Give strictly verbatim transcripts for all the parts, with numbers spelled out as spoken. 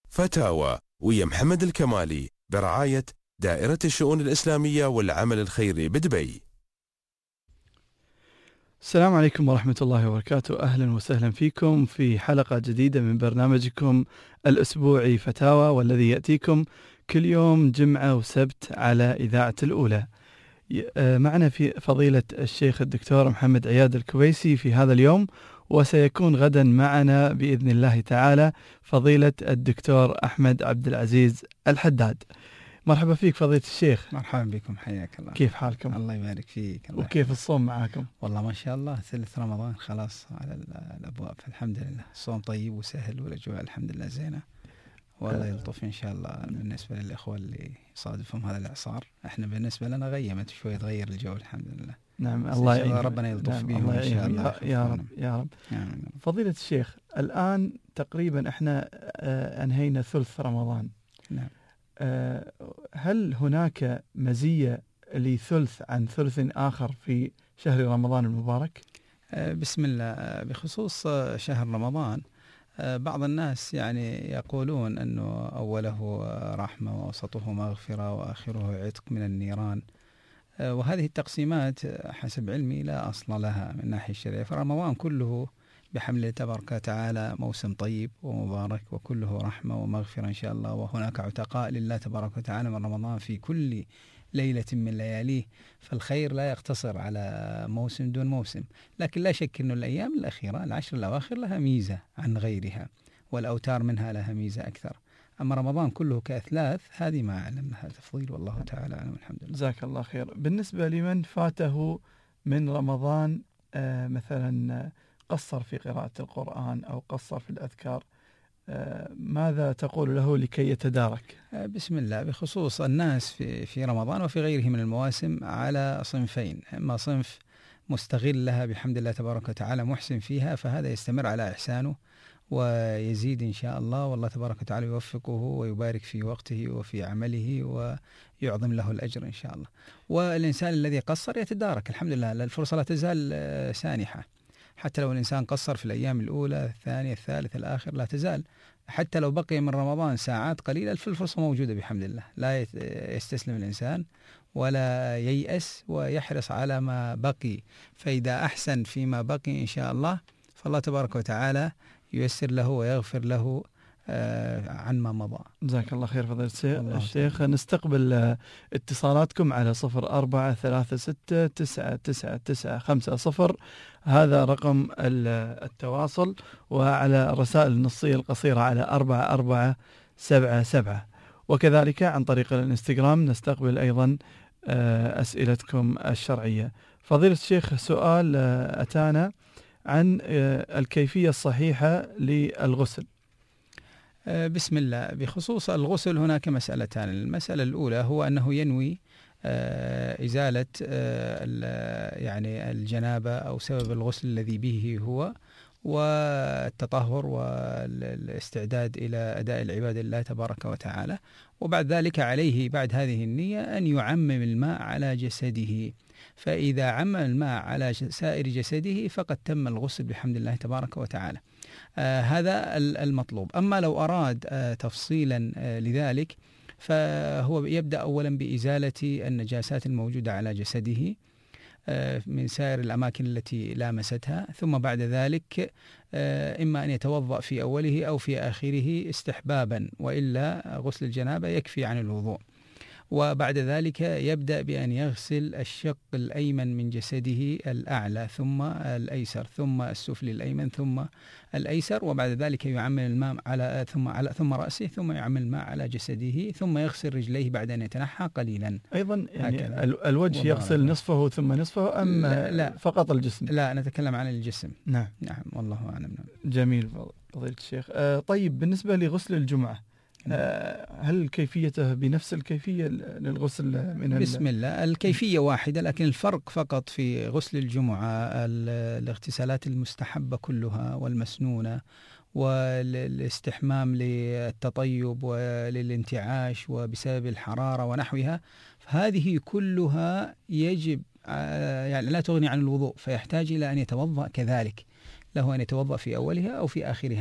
فتاوى ويا محمد الكمالي برعاية دائرة الشؤون الإسلامية والعمل الخيري بدبي. السلام عليكم ورحمة الله وبركاته. أهلا وسهلا فيكم في حلقة جديدة من برنامجكم الأسبوعي فتاوى، والذي يأتيكم كل يوم جمعة وسبت على إذاعة الأولى. معنا في فضيلة الشيخ الدكتور محمد عياد الكويسي في هذا اليوم، وسيكون غدا معنا بإذن الله تعالى فضيلة الدكتور أحمد عبد العزيز الحداد. مرحبا فيك فضيلة الشيخ. مرحبا بكم، حياك الله. كيف حالكم؟ الله يبارك فيك. الله وكيف الصوم معاكم؟ والله ما شاء الله ثلث رمضان خلاص على الأبواب، الحمد لله. الصوم طيب وسهل والأجواء الحمد لله زينة، والله يلطف إن شاء الله. بالنسبة للإخوة اللي يصادفهم هذا الإعصار، إحنا بالنسبة لنا غيمت شوي، تغير الجو الحمد لله. نعم الله يعين، ربنا يلطف نعم بهم إن شاء الله. يا رب يا رب. يعني فضيلة الشيخ، الآن تقريبا إحنا أنهينا ثلث رمضان. نعم. هل هناك مزية لثلث عن ثلث آخر في شهر رمضان المبارك؟ بسم الله. بخصوص شهر رمضان، بعض الناس يعني يقولون أنه أوله رحمة ووسطه مغفرة وآخره عتق من النيران، وهذه التقسيمات حسب علمي لا أصل لها من ناحية الشرعية. فرمضان كله بحمد الله تبارك وتعالى موسم طيب ومبارك، وكله رحمة ومغفرة إن شاء الله، وهناك عتقاء لله تبارك وتعالى من رمضان في كل ليلة من لياليه. فالخير لا يقتصر على موسم دون موسم، لكن لا شك أن الأيام الأخيرة العشر الأواخر لها ميزة عن غيرها، والأوتار منها لها ميزة أكثر. أما رمضان كله كأثلاث هذه ما أعلم لها تفضيل، والله تعالى أعلم. الحمد لله. جزاك الله خير. بالنسبة لمن فاته من رمضان آه مثلا قصر في قراءة القرآن أو قصر في الأذكار، آه ماذا تقول له لكي يتدارك؟ آه بسم الله. بخصوص الناس في في رمضان وفي غيره من المواسم على صنفين: اما صنف مستغل لها بحمد الله تبارك وتعالى محسن فيها، فهذا يستمر على إحسانه ويزيد إن شاء الله، والله تبارك وتعالى يوفقه ويبارك في وقته وفي عمله ويعظم له الأجر إن شاء الله. والإنسان الذي قصر يتدارك الحمد لله، الفرصة لا تزال سانحة، حتى لو الإنسان قصر في الأيام الأولى الثانية الثالثة الآخر لا تزال، حتى لو بقي من رمضان ساعات قليلة فالفرصة موجودة بحمد الله. لا يستسلم الإنسان ولا ييأس، ويحرص على ما بقي، فإذا أحسن فيما بقي إن شاء الله فالله تبارك وتعالى ييسر له ويغفر له عن ما مضى. جزاك الله خير فضيلة الشيخ. نستقبل اتصالاتكم على صفر أربعة ثلاثة ستة تسعة تسعة تسعة خمسة صفر، هذا رقم التواصل، وعلى الرسائل النصية القصيرة على أربعة أربعة سبعة سبعة، وكذلك عن طريق الانستغرام نستقبل أيضا أسئلتكم الشرعية. فضيلة الشيخ، سؤال أتانا عن الكيفية الصحيحة للغسل. بسم الله. بخصوص الغسل هناك مسألتان. المسألة الأولى هو أنه ينوي إزالة يعني الجنابة أو سبب الغسل الذي به هو، والتطهر والاستعداد إلى أداء العبادة لله تبارك وتعالى. وبعد ذلك عليه بعد هذه النية أن يعمم الماء على جسده، فإذا عمم الماء على سائر جسده فقد تم الغسل بحمد الله تبارك وتعالى. آه هذا المطلوب. أما لو أراد آه تفصيلا آه لذلك فهو يبدأ أولا بإزالة النجاسات الموجودة على جسده آه من سائر الأماكن التي لامستها، ثم بعد ذلك آه إما أن يتوضأ في أوله أو في آخره استحبابا، وإلا غسل الجنابة يكفي عن الوضوء. وبعد ذلك يبدأ بأن يغسل الشق الأيمن من جسده الأعلى ثم الأيسر ثم السفلي الأيمن ثم الأيسر، وبعد ذلك يعمل الماء على ثم على ثم رأسه ثم يعمل الماء على جسده، ثم يغسل رجليه بعد أن يتنحى قليلا. أيضا يعني الوجه يغسل نصفه ثم نصفه أم لا, لا فقط الجسم؟ لا، نتكلم عن الجسم. نعم نعم والله أعلم. جميل فضيلة الشيخ. آه طيب، بالنسبة لغسل الجمعة هل كيفيته بنفس الكيفية للغسل من بسم الله؟ الكيفية واحدة، لكن الفرق فقط في غسل الجمعة الاغتسالات المستحبة كلها والمسنونة والاستحمام للتطيب وللانتعاش وبسبب الحرارة ونحوها، هذه كلها يجب يعني لا تغني عن الوضوء، فيحتاج إلى أن يتوضأ كذلك، له أن يتوضأ في أولها أو في آخرها.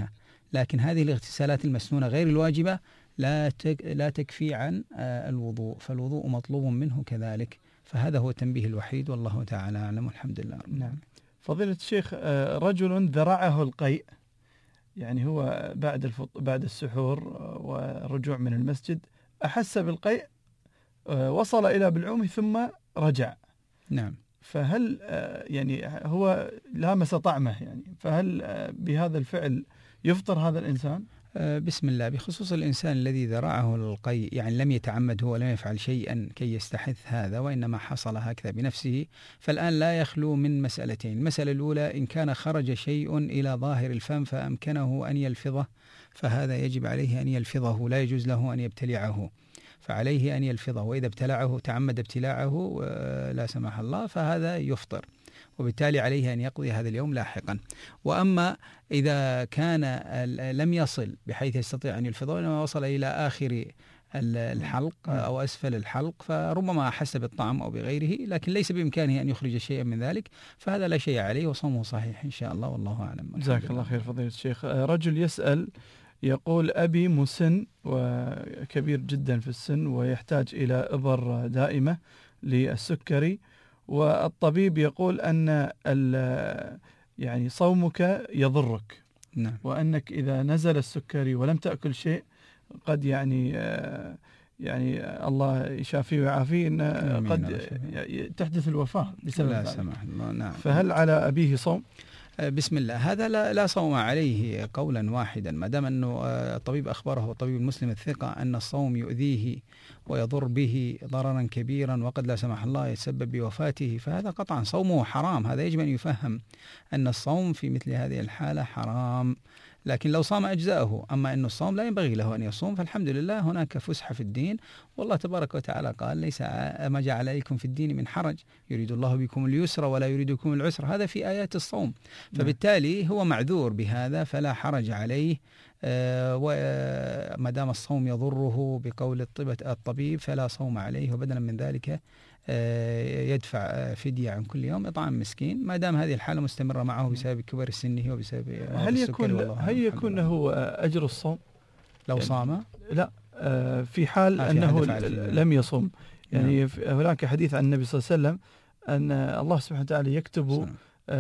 لكن هذه الاغتسالات المسنونة غير الواجبة لا لا تكفي عن الوضوء، فالوضوء مطلوب منه كذلك. فهذا هو التنبيه الوحيد، والله تعالى أعلم والحمد لله. نعم. فضيلة الشيخ، رجل ذرعه القيء، يعني هو بعد الفط... بعد السحور والرجوع من المسجد أحس بالقيء، وصل إلى بلعومه ثم رجع. نعم. فهل يعني هو لامس طعمه يعني، فهل بهذا الفعل يفطر هذا الإنسان؟ بسم الله. بخصوص الإنسان الذي ذرعه القيء، يعني لم يتعمد هو، لم يفعل شيئا كي يستحث هذا، وإنما حصل هكذا بنفسه، فالآن لا يخلو من مسألتين. المسألة الأولى، إن كان خرج شيء إلى ظاهر الفم فأمكنه أن يلفظه، فهذا يجب عليه أن يلفظه، لا يجوز له أن يبتلعه، فعليه أن يلفظه، وإذا ابتلعه تعمد ابتلاعه لا سمح الله فهذا يفطر، وبالتالي عليه أن يقضي هذا اليوم لاحقا. وأما إذا كان لم يصل بحيث يستطيع أن يلفظه، وإنما وصل إلى آخر الحلق أو أسفل الحلق، فربما أحس بالطعم أو بغيره، لكن ليس بإمكانه أن يخرج شيئا من ذلك، فهذا لا شيء عليه وصومه صحيح إن شاء الله، والله أعلم. جزاك الله خير فضيلة الشيخ. رجل يسأل يقول: أبي مسن وكبير جدا في السن ويحتاج إلى إبر دائمة للسكري، والطبيب يقول أن يعني صومك يضرك. نعم. وأنك إذا نزل السكري ولم تأكل شيء قد يعني يعني الله يشافيه ويعافيه إن قد تحدث الوفاة بسبب لا سمح الله. نعم. فهل على أبيه صوم؟ بسم الله. هذا لا, لا صوم عليه قولا واحدا، ما دام أنه الطبيب أخبره، الطبيب المسلم الثقة، أن الصوم يؤذيه ويضر به ضررا كبيرا وقد لا سمح الله يتسبب بوفاته، فهذا قطعا صومه حرام. هذا يجب أن يفهم أن الصوم في مثل هذه الحالة حرام، لكن لو صام أجزاءه. أما أن الصوم لا ينبغي له أن يصوم، فالحمد لله هناك فسحة في الدين، والله تبارك وتعالى قال: ليس ما جعل عليكم في الدين من حرج، يريد الله بكم اليسر ولا يريد بكم العسر. هذا في آيات الصوم، فبالتالي هو معذور بهذا فلا حرج عليه. وما دام الصوم يضره بقول الطبيب فلا صوم عليه، وبدلا من ذلك يدفع فدية عن كل يوم إطعام مسكين، ما دام هذه الحالة مستمرة معه بسبب كبر سنه وبسبب هل يكون هل يكون له أجر الصوم لو يعني صام؟ لا، في حال أنه لم يصوم. يعني نعم. هناك حديث عن النبي صلى الله عليه وسلم أن الله سبحانه وتعالى يكتب صنع.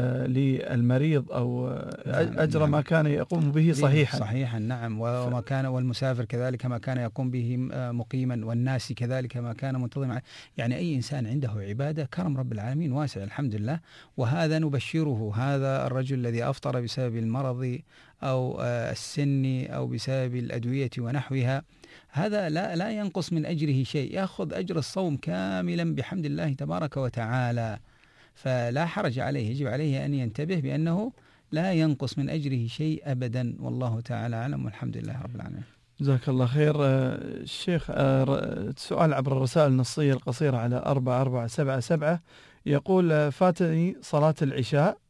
للمريض أو أجر نعم. ما كان يقوم به صحيحا صحيحا نعم. وما كان والمسافر كذلك ما كان يقوم به مقيما، والناس كذلك ما كان منتظما. يعني أي إنسان عنده عبادة كرم رب العالمين واسع الحمد لله. وهذا نبشره، هذا الرجل الذي أفطر بسبب المرض أو السن أو بسبب الأدوية ونحوها، هذا لا لا ينقص من أجره شيء، يأخذ أجر الصوم كاملا بحمد الله تبارك وتعالى، فلا حرج عليه. يجب عليه أن ينتبه بأنه لا ينقص من أجره شيء أبدا، والله تعالى أعلم والحمد لله رب العالمين. جزاك الله خير. الشيخ، سؤال عبر الرسائل النصية القصيرة على أربعة أربعة سبعة سبعة يقول: فاتني صلاة العشاء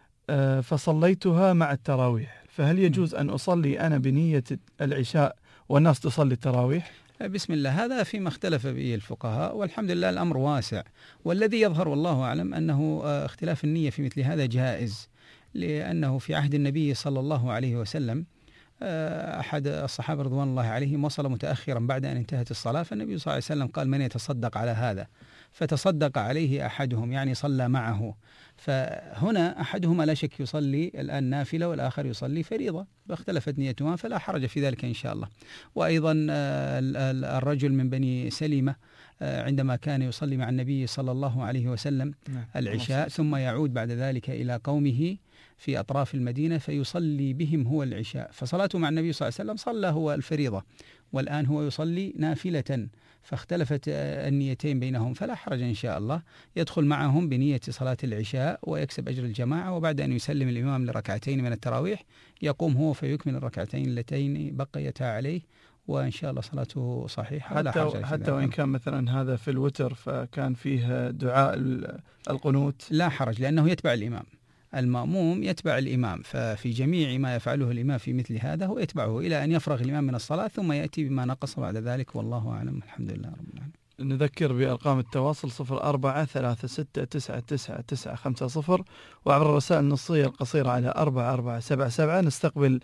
فصليتها مع التراويح، فهل يجوز أن أصلي أنا بنية العشاء والناس تصلي التراويح؟ بسم الله. هذا فيما اختلف به الفقهاء، والحمد لله الأمر واسع، والذي يظهر والله أعلم أنه اختلاف النية في مثل هذا جائز، لأنه في عهد النبي صلى الله عليه وسلم أحد الصحابة رضوان الله عليهم وصل متأخرا بعد أن انتهت الصلاة، فالنبي صلى الله عليه وسلم قال: من يتصدق على هذا؟ فتصدق عليه أحدهم، يعني صلى معه. فهنا أحدهما لا شك يصلي الآن نافلة والآخر يصلي فريضة، فاختلفت نيتهما فلا حرج في ذلك إن شاء الله. وأيضا الرجل من بني سلمة عندما كان يصلي مع النبي صلى الله عليه وسلم العشاء ثم يعود بعد ذلك إلى قومه في أطراف المدينة فيصلي بهم هو العشاء، فصلاته مع النبي صلى الله عليه وسلم صلى هو الفريضة، والآن هو يصلي نافلة، فاختلفت النيتين بينهم، فلا حرج إن شاء الله، يدخل معهم بنية صلاة العشاء ويكسب أجر الجماعة، وبعد أن يسلم الإمام لركعتين من التراويح يقوم هو فيكمل الركعتين اللتين بقيتا عليه، وإن شاء الله صلاته صحيحة. حتى, حتى وإن كان مثلا هذا في الوتر فكان فيه دعاء القنوت لا حرج، لأنه يتبع الإمام، المأموم يتبع الإمام، ففي جميع ما يفعله الإمام في مثل هذا هو يتبعه إلى أن يفرغ الإمام من الصلاة ثم يأتي بما نقص بعد ذلك، والله أعلم الحمد لله رب العالمين. نذكر بأرقام التواصل صفر أربعة ثلاثة ستة تسعة تسعة تسعة خمسة صفر، وعبر الرسائل النصية القصيرة على أربعة أربعة سبعة سبعة. نستقبل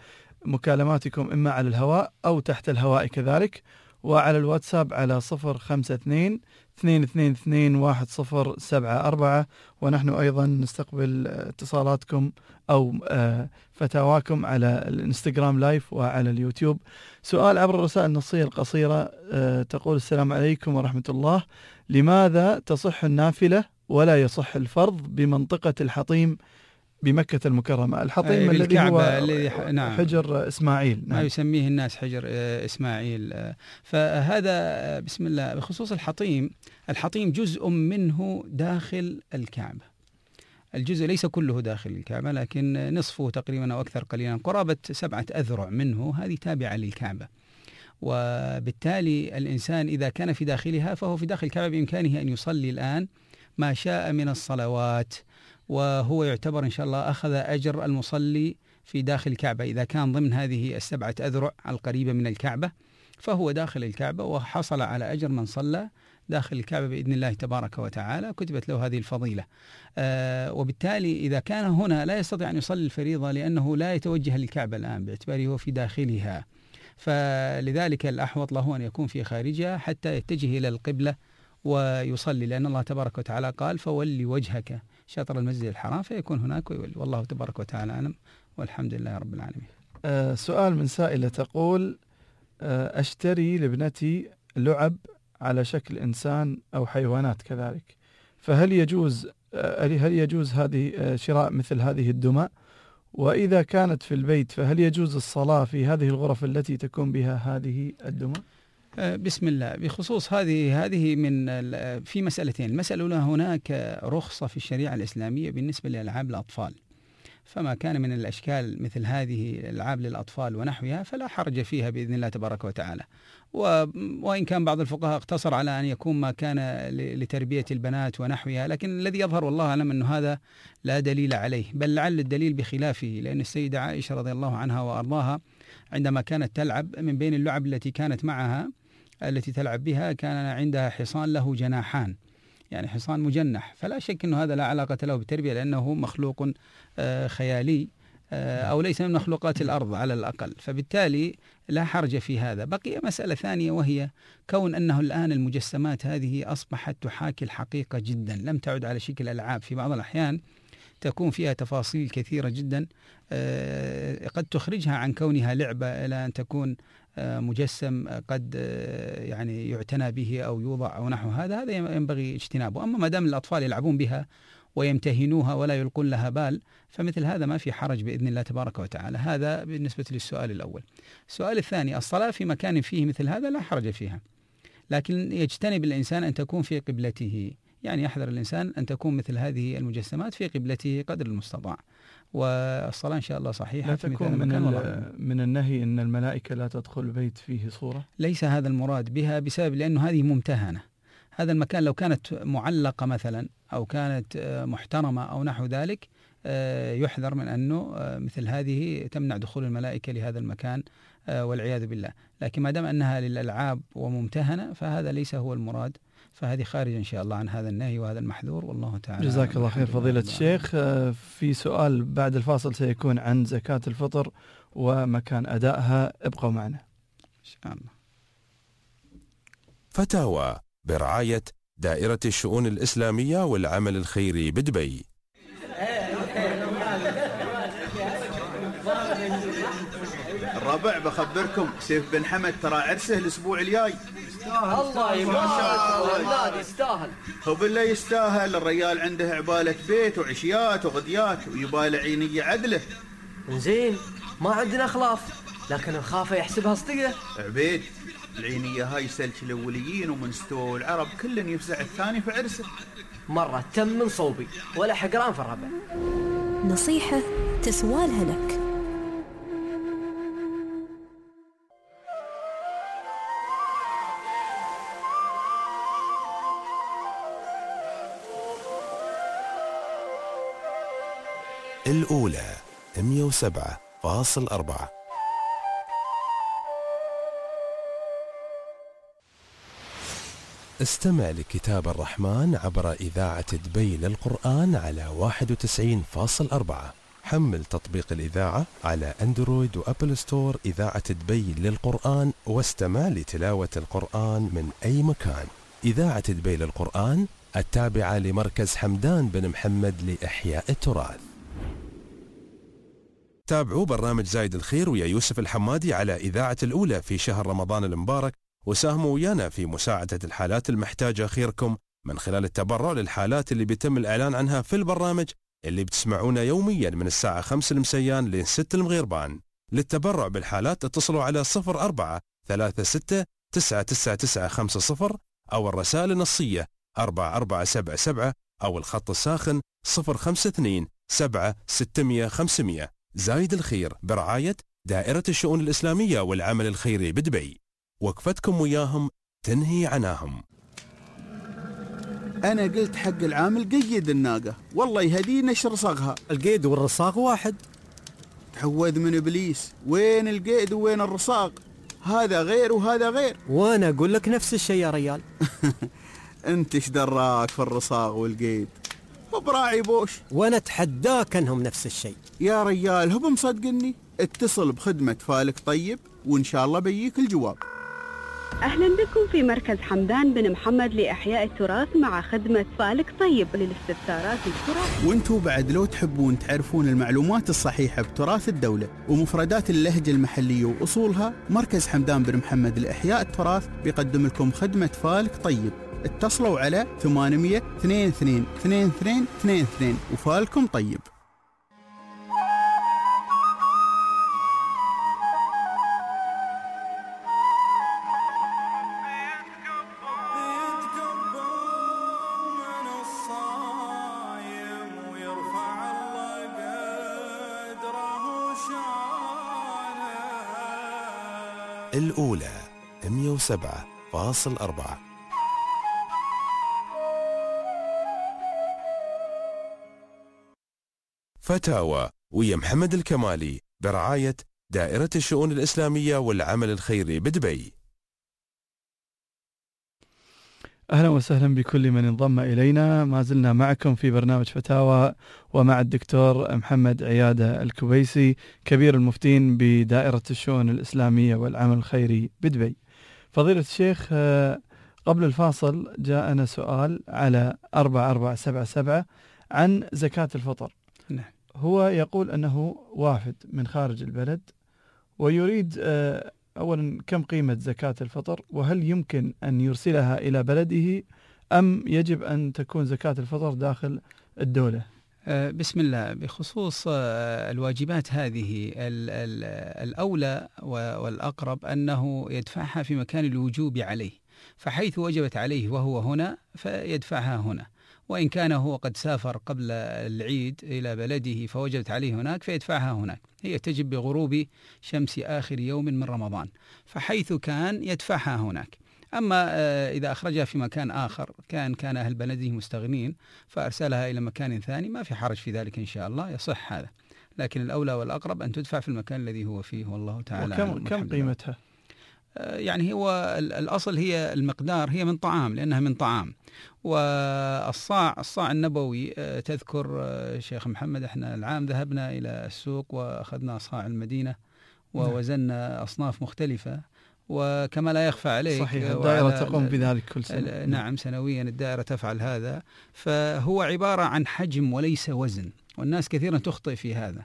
مكالماتكم إما على الهواء أو تحت الهواء كذلك، وعلى الواتساب على صفر خمسة اثنين اثنين اثنين اثنين واحد صفر سبعة أربعة. ونحن أيضا نستقبل اتصالاتكم أو فتاواكم على الانستغرام لايف وعلى اليوتيوب. سؤال عبر الرسائل النصية القصيرة تقول: السلام عليكم ورحمة الله، لماذا تصح النافلة ولا يصح الفرض بمنطقة الحطيم بمكة المكرمة؟ الحطيم الذي هو الذي ح... نعم. حجر إسماعيل، نعم. ما يسميه الناس حجر إسماعيل. فهذا بسم الله. بخصوص الحطيم، الحطيم جزء منه داخل الكعبة، الجزء ليس كله داخل الكعبة لكن نصفه تقريبا أو أكثر قليلا، قرابة سبعة أذرع منه هذه تابعة للكعبة، وبالتالي الإنسان إذا كان في داخلها فهو في داخل الكعبة بإمكانه أن يصلي الآن ما شاء من الصلوات، وهو يعتبر إن شاء الله أخذ أجر المصلي في داخل الكعبة إذا كان ضمن هذه السبعة أذرع القريبة من الكعبة، فهو داخل الكعبة وحصل على أجر من صلى داخل الكعبة بإذن الله تبارك وتعالى، كتبت له هذه الفضيلة. آه وبالتالي إذا كان هنا لا يستطيع أن يصلي الفريضة لأنه لا يتوجه للكعبة الآن باعتباره هو في داخلها، فلذلك الأحوط له أن يكون في خارجها حتى يتجه إلى القبلة ويصلي، لأن الله تبارك وتعالى قال: فولي وجهك شطر المسجد الحرام، فيكون هناك ويولي. والله تبارك وتعالى أعلم، والحمد لله رب العالمين. آه سؤال من سائلة تقول: آه أشتري لابنتي لعب على شكل إنسان أو حيوانات كذلك، فهل يجوز آه هل يجوز هذه آه شراء مثل هذه الدمى؟ وإذا كانت في البيت فهل يجوز الصلاة في هذه الغرف التي تكون بها هذه الدمى؟ بسم الله. بخصوص هذه هذه من في مسألتين. المسألة الأولى، هناك رخصة في الشريعة الإسلامية بالنسبة لألعاب الأطفال، فما كان من الأشكال مثل هذه الألعاب للأطفال ونحوها فلا حرج فيها بإذن الله تبارك وتعالى، وإن كان بعض الفقهاء اقتصر على أن يكون ما كان لتربية البنات ونحوها، لكن الذي يظهر والله أعلم أنه هذا لا دليل عليه، بل لعل الدليل بخلافه، لأن السيدة عائشة رضي الله عنها وأرضاها عندما كانت تلعب، من بين اللعب التي كانت معها التي تلعب بها كان عندها حصان له جناحان، يعني حصان مجنح، فلا شك أنه هذا لا علاقة له بالتربية لأنه مخلوق خيالي أو ليس من مخلوقات الأرض على الأقل، فبالتالي لا حرج في هذا. بقي مسألة ثانية، وهي كون أنه الآن المجسمات هذه أصبحت تحاكي الحقيقة جدا، لم تعد على شكل ألعاب، في بعض الأحيان تكون فيها تفاصيل كثيرة جدا قد تخرجها عن كونها لعبة إلى أن تكون مجسم قد يعني يعتنى به أو يوضع أو نحو هذا، هذا ينبغي اجتنابه. أما ما دام الأطفال يلعبون بها ويمتهنوها ولا يلقون لها بال، فمثل هذا ما في حرج بإذن الله تبارك وتعالى. هذا بالنسبة للسؤال الأول. السؤال الثاني، الصلاة في مكان فيه مثل هذا لا حرج فيها، لكن يجتنب الإنسان أن تكون في قبلته، يعني يحذر الإنسان أن تكون مثل هذه المجسمات في قبلته قدر المستطاع، والصلاة إن شاء الله صحيحة. لا تكون من, من النهي أن الملائكة لا تدخل بيت فيه صورة؟ ليس هذا المراد بها، بسبب لأنه هذه ممتهنة. هذا المكان لو كانت معلقة مثلا أو كانت محترمة أو نحو ذلك يحذر من أنه مثل هذه تمنع دخول الملائكة لهذا المكان والعياذ بالله، لكن ما دام أنها للألعاب وممتهنة فهذا ليس هو المراد، فهذه خارج إن شاء الله عن هذا النهي وهذا المحذور، والله تعالى. جزاك الله خير فضيلة الشيخ. في سؤال بعد الفاصل سيكون عن زكاة الفطر ومكان أدائها، ابقوا معنا إن شاء الله. فتاوى برعاية دائرة الشؤون الإسلامية والعمل الخيري بدبي. الربع بخبركم سيف بن حمد ترى عرسه الأسبوع الجاي. الله يبارك، يستاهل. هو بالله يستاهل، الرجال عنده عبالة بيت وعشيات وغديات ويباله عينية عدله. زين، ما عندنا خلاف، لكن نخافه يحسبها صدقة. عبيد، العينية هاي سلك الأوليين ومن استوى العرب كل يفزع الثاني في عرسه. مرة تم من صوبي ولا حقران في الربع. نصيحة تسوالها لك. الأولى مئة وسبعة فاصل أربعة. استمع لكتاب الرحمن عبر إذاعة دبي للقرآن على واحد وتسعين فاصل أربعة. حمل تطبيق الإذاعة على أندرويد وأبل ستور إذاعة دبي للقرآن واستمع لتلاوة القرآن من أي مكان. إذاعة دبي للقرآن التابعة لمركز حمدان بن محمد لإحياء التراث. تابعوا برنامج زايد الخير ويا يوسف الحمادي على إذاعة الأولى في شهر رمضان المبارك، وساهموا ويانا في مساعدة الحالات المحتاجة خيركم من خلال التبرع للحالات اللي بيتم الإعلان عنها في البرنامج اللي بتسمعونه يوميا من الساعة خمسة المسيان لين ستة المغيربان. للتبرع بالحالات اتصلوا على صفر أربعة ثلاثة ستة تسعة تسعة تسعة خمسة صفر أو الرسائل النصية أربعة أربعة سبعة سبعة أو الخط الساخن صفر خمسة اثنين سبعة ستمية خمسمية. زايد الخير برعاية دائرة الشؤون الإسلامية والعمل الخيري بدبي، وقفتكم وياهم تنهي عناهم. أنا قلت حق العامل قيد الناقة، والله يهدينا ايش رصاغها. القيد والرصاغ واحد. تعوذ من إبليس، وين القيد وين الرصاغ؟ هذا غير وهذا غير. وأنا أقول لك نفس الشيء يا ريال. أنت ايش دراك في الرصاغ والقيد؟ وبراعي بوش. وأنا أتحداك أنهم نفس الشيء يا ريال، هو مصدقني. اتصل بخدمة فالك طيب وإن شاء الله بيجيك الجواب. أهلا بكم في مركز حمدان بن محمد لإحياء التراث مع خدمة فالك طيب للاستفسارات التراث. وانتوا بعد لو تحبون تعرفون المعلومات الصحيحة بتراث الدولة ومفردات اللهجة المحلية وأصولها، مركز حمدان بن محمد لإحياء التراث بيقدم لكم خدمة فالك طيب. اتصلوا على ثمانمية اثنين اثنين اثنين اثنين اثنين اثنين وفالكم طيب. الأولى مئة وسبعة فاصل أربعة. فتاوى ويا محمد الكمالي برعاية دائرة الشؤون الإسلامية والعمل الخيري بدبي. أهلا وسهلا بكل من انضم إلينا. ما زلنا معكم في برنامج فتاوى ومع الدكتور محمد عيادة الكبيسي كبير المفتين بدائرة الشؤون الإسلامية والعمل الخيري بدبي. فضيلة الشيخ، قبل الفاصل جاءنا سؤال على أربعة أربعة سبعة سبعة عن زكاة الفطر. نعم. هو يقول أنه وافد من خارج البلد ويريد أولا كم قيمة زكاة الفطر، وهل يمكن أن يرسلها إلى بلده أم يجب أن تكون زكاة الفطر داخل الدولة؟ بسم الله. بخصوص الواجبات هذه، الأولى والأقرب أنه يدفعها في مكان الوجوب عليه، فحيث وجبت عليه وهو هنا فيدفعها هنا، وإن كان هو قد سافر قبل العيد إلى بلده فوجبت عليه هناك فيدفعها هناك. هي تجب بغروب شمس آخر يوم من رمضان، فحيث كان يدفعها هناك. أما إذا أخرجها في مكان آخر كان كان أهل بلده مستغنين فأرسلها إلى مكان ثاني، ما في حرج في ذلك إن شاء الله، يصح هذا. لكن الأولى والأقرب أن تدفع في المكان الذي هو فيه، والله تعالى. وكم كم قيمتها؟ يعني هو الأصل هي المقدار، هي من طعام لأنها من طعام. والصاع الصاع النبوي، تذكر شيخ محمد احنا العام ذهبنا إلى السوق وأخذنا صاع المدينة ووزننا أصناف مختلفة، وكما لا يخفى عليك صحيح الدائرة تقوم بذلك كل سنة. نعم، سنويا الدائرة تفعل هذا. فهو عبارة عن حجم وليس وزن، والناس كثيرا تخطئ في هذا.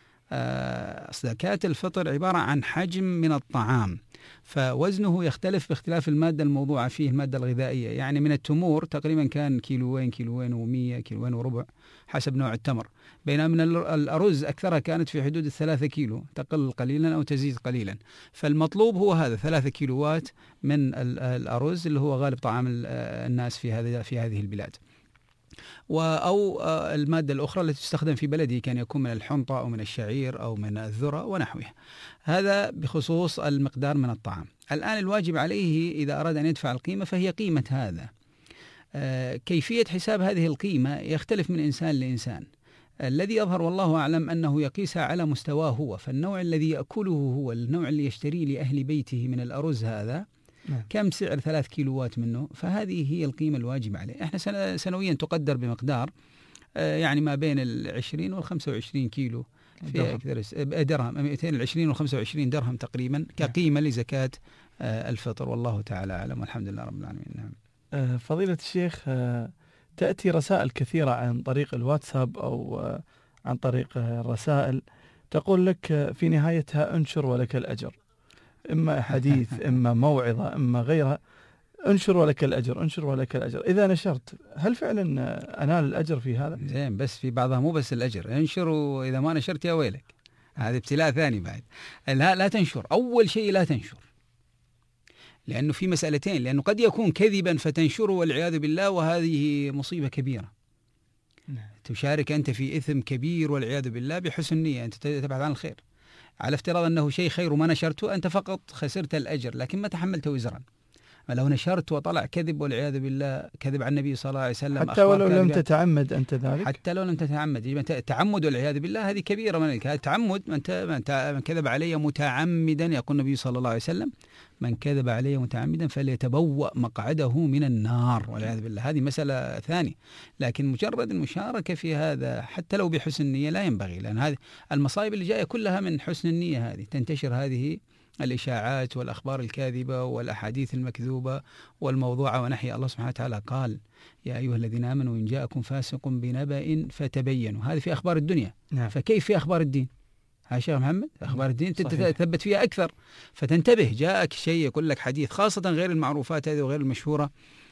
زكاة الفطر عبارة عن حجم من الطعام، فوزنه يختلف باختلاف المادة الموضوعة فيه، المادة الغذائية. يعني من التمور تقريبا كان كيلوين كيلوين ومية كيلوين وربع حسب نوع التمر، بينما من الأرز أكثرها كانت في حدود الثلاثة كيلو، تقل قليلا أو تزيد قليلا. فالمطلوب هو هذا، ثلاثة كيلوات من الأرز اللي هو غالب طعام الناس في هذه في هذه البلاد. أو المادة الأخرى التي تستخدم في بلده كان يكون من الحنطة أو من الشعير أو من الذرة ونحوها. هذا بخصوص المقدار من الطعام. الآن الواجب عليه إذا أراد أن يدفع القيمة فهي قيمة هذا. كيفية حساب هذه القيمة يختلف من إنسان لإنسان. الذي يظهر والله أعلم أنه يقيسها على مستواه هو، فالنوع الذي يأكله هو النوع اللي يشتريه لأهل بيته من الأرز هذا كم سعر ثلاث كيلوات منه، فهذه هي القيمة الواجب عليه. احنا سنويا تقدر بمقدار يعني ما بين العشرين والخمسة وعشرين كيلو في أكثر درهم مئتين وعشرين وخمسة وعشرين درهم تقريبا كقيمة لزكاة الفطر، والله تعالى أعلم والحمد لله رب العالمين. نعم. فضيلة الشيخ، تأتي رسائل كثيرة عن طريق الواتساب أو عن طريق الرسائل تقول لك في نهايتها انشر ولك الأجر، إما حديث إما موعظة إما غيرها، انشر ولك الأجر انشر ولك الأجر. إذا نشرت هل فعلا أنال الأجر في هذا؟ زين، بس في بعضها مو بس الأجر، انشر وإذا ما نشرت يا ويلك، هذا ابتلاء ثاني بعد. لا, لا تنشر، أول شيء لا تنشر، لأنه في مسألتين، لأنه قد يكون كذبا فتنشره والعياذ بالله، وهذه مصيبة كبيرة. نعم. تشارك أنت في إثم كبير والعياذ بالله بحسن نية، أنت تبحث عن الخير، على افتراض أنه شيء خير وما نشرته، أنت فقط خسرت الأجر لكن ما تحملت وزرا. لو نشرت وطلع كذب والعياذ بالله، كذب عن النبي صلى الله عليه وسلم، حتى ولو لم تتعمد أنت ذلك، حتى لو لم تتعمد، التعمد والعياذ بالله هذه كبيرة من التعمد. من, من كذب علي متعمدا، يقول النبي صلى الله عليه وسلم: من كذب علي متعمدا فليتبوأ مقعده من النار والعياذ بالله. هذه مسألة ثانية، لكن مجرد المشاركة في هذا حتى لو بحسن النية لا ينبغي، لأن هذه المصائب اللي جاية كلها من حسن النية. هذه تنتشر هذه الإشاعات والأخبار الكاذبة والأحاديث المكذوبة والموضوعة ونحي. الله سبحانه وتعالى قال: يا أيها الذين آمنوا إن جاءكم فاسق بنبأ فتبينوا. هذه في أخبار الدنيا. نعم. فكيف في أخبار الدين؟ ها شيخ محمد، أخبار الدين تثبت فيها أكثر، فتنتبه. جاءك شيء يقول لك حديث، خاصة غير المعروفات هذه وغير المشهورة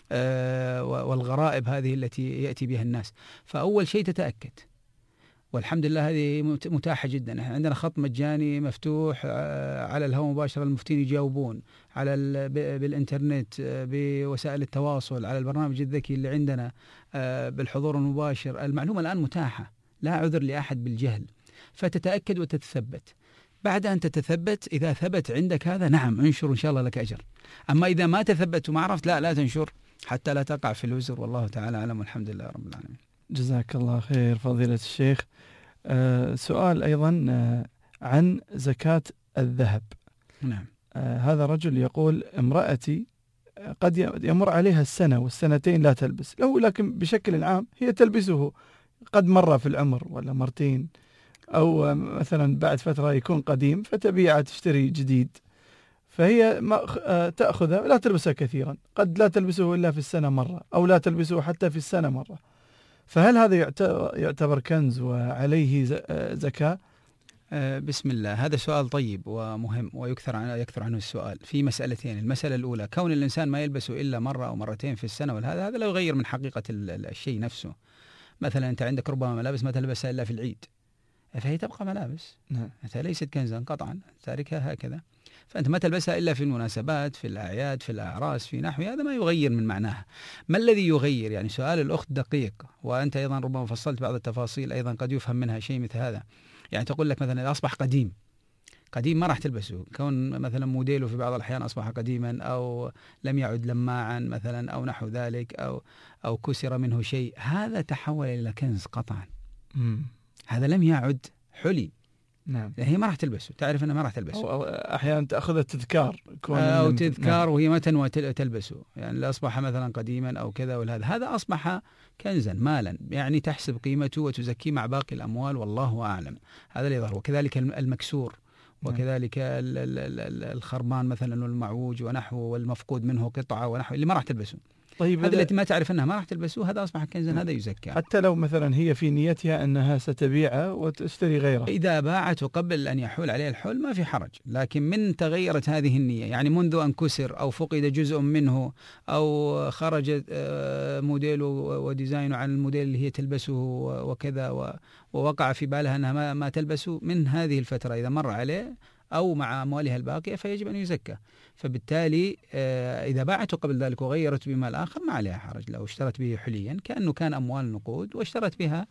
آه والغرائب هذه التي يأتي بها الناس. فأول شيء تتأكد، والحمد لله هذه متاحة جدا. عندنا خط مجاني مفتوح على الهواء مباشرة، المفتين يجاوبون على بالإنترنت، بوسائل التواصل، على البرنامج الذكي اللي عندنا، بالحضور المباشر. المعلومة الآن متاحة، لا عذر لأحد بالجهل، فتتأكد وتتثبت. بعد أن تتثبت، إذا ثبت عندك هذا، نعم انشر إن شاء الله لك أجر. أما إذا ما تثبت وما عرفت، لا لا تنشر حتى لا تقع في الوزر، والله تعالى أعلم والحمد لله رب العالمين. جزاك الله خير فضيلة الشيخ. آه سؤال أيضا آه عن زكاة الذهب. نعم. آه هذا رجل يقول: امرأتي قد يمر عليها السنة والسنتين لا تلبس له، لكن بشكل عام هي تلبسه، قد مر في العمر ولا مرتين، أو مثلا بعد فترة يكون قديم فتبيعه تشتري جديد، فهي ما تأخذه لا تلبسه كثيرا، قد لا تلبسه إلا في السنة مرة، أو لا تلبسه حتى في السنة مرة. فهل هذا يعتبر كنز وعليه زكاة؟ بسم الله، هذا سؤال طيب ومهم ويكثر عنه يكثر عنه السؤال في مسألتين. المسألة الأولى، كون الإنسان ما يلبسه إلا مرة أو مرتين في السنة، وهذا هذا لا يغير من حقيقة الشيء نفسه. مثلا أنت عندك ربما ملابس ما تلبسها إلا في العيد، فهي تبقى ملابس. نعم. أنت ليست كنزا قطعا، تاركها هكذا، فأنت ما تلبسها إلا في المناسبات، في الأعياد، في الأعراس، في نحو هذا، ما يغير من معناها. ما الذي يغير؟ يعني سؤال الأخت دقيق، وأنت أيضا ربما فصلت بعض التفاصيل أيضا قد يفهم منها شيء مثل هذا. يعني تقول لك مثلا أصبح قديم، قديم ما راح تلبسه، كون مثلا موديله في بعض الأحيان أصبح قديما، أو لم يعد لماعا مثلا، أو نحو ذلك، أو أو كسر منه شيء، هذا تحول إلى كنز قطعا. مم. هذا لم يعد حلي. نعم. هي ما راح تلبسه، تعرف أنها ما راح تلبسه، أو أحيانا تأخذ تذكار أو تذكار. نعم. وهي ما تنوى تلبسه، يعني لا أصبح مثلا قديما أو كذا، وهذا هذا أصبح كنزا مالا، يعني تحسب قيمته وتزكيه مع باقي الأموال، والله أعلم. هذا اللي يظهر. وكذلك المكسور، وكذلك الخربان مثلا والمعوج ونحوه، والمفقود منه قطعة ونحوه، اللي ما راح تلبسه. طيب، هذا التي ما تعرف أنها ما راح تلبسه، هذا أصبح كنزا، هذا يزكى. حتى لو مثلا هي في نيتها أنها ستبيعه وتشتري غيره، إذا باعته قبل أن يحول عليه الحول ما في حرج، لكن من تغيرت هذه النية، يعني منذ أن كسر أو فقد جزء منه، أو خرج موديله وديزاينه عن الموديل اللي هي تلبسه وكذا، ووقع في بالها أنها ما, ما تلبسه، من هذه الفترة إذا مر عليه أو مع أموالها الباقية فيجب أن يزكى. فبالتالي إذا باعته قبل ذلك وغيرت بمال آخر ما عليها حرج. لو اشترت به حليا كأنه كان أموال نقود واشترت بها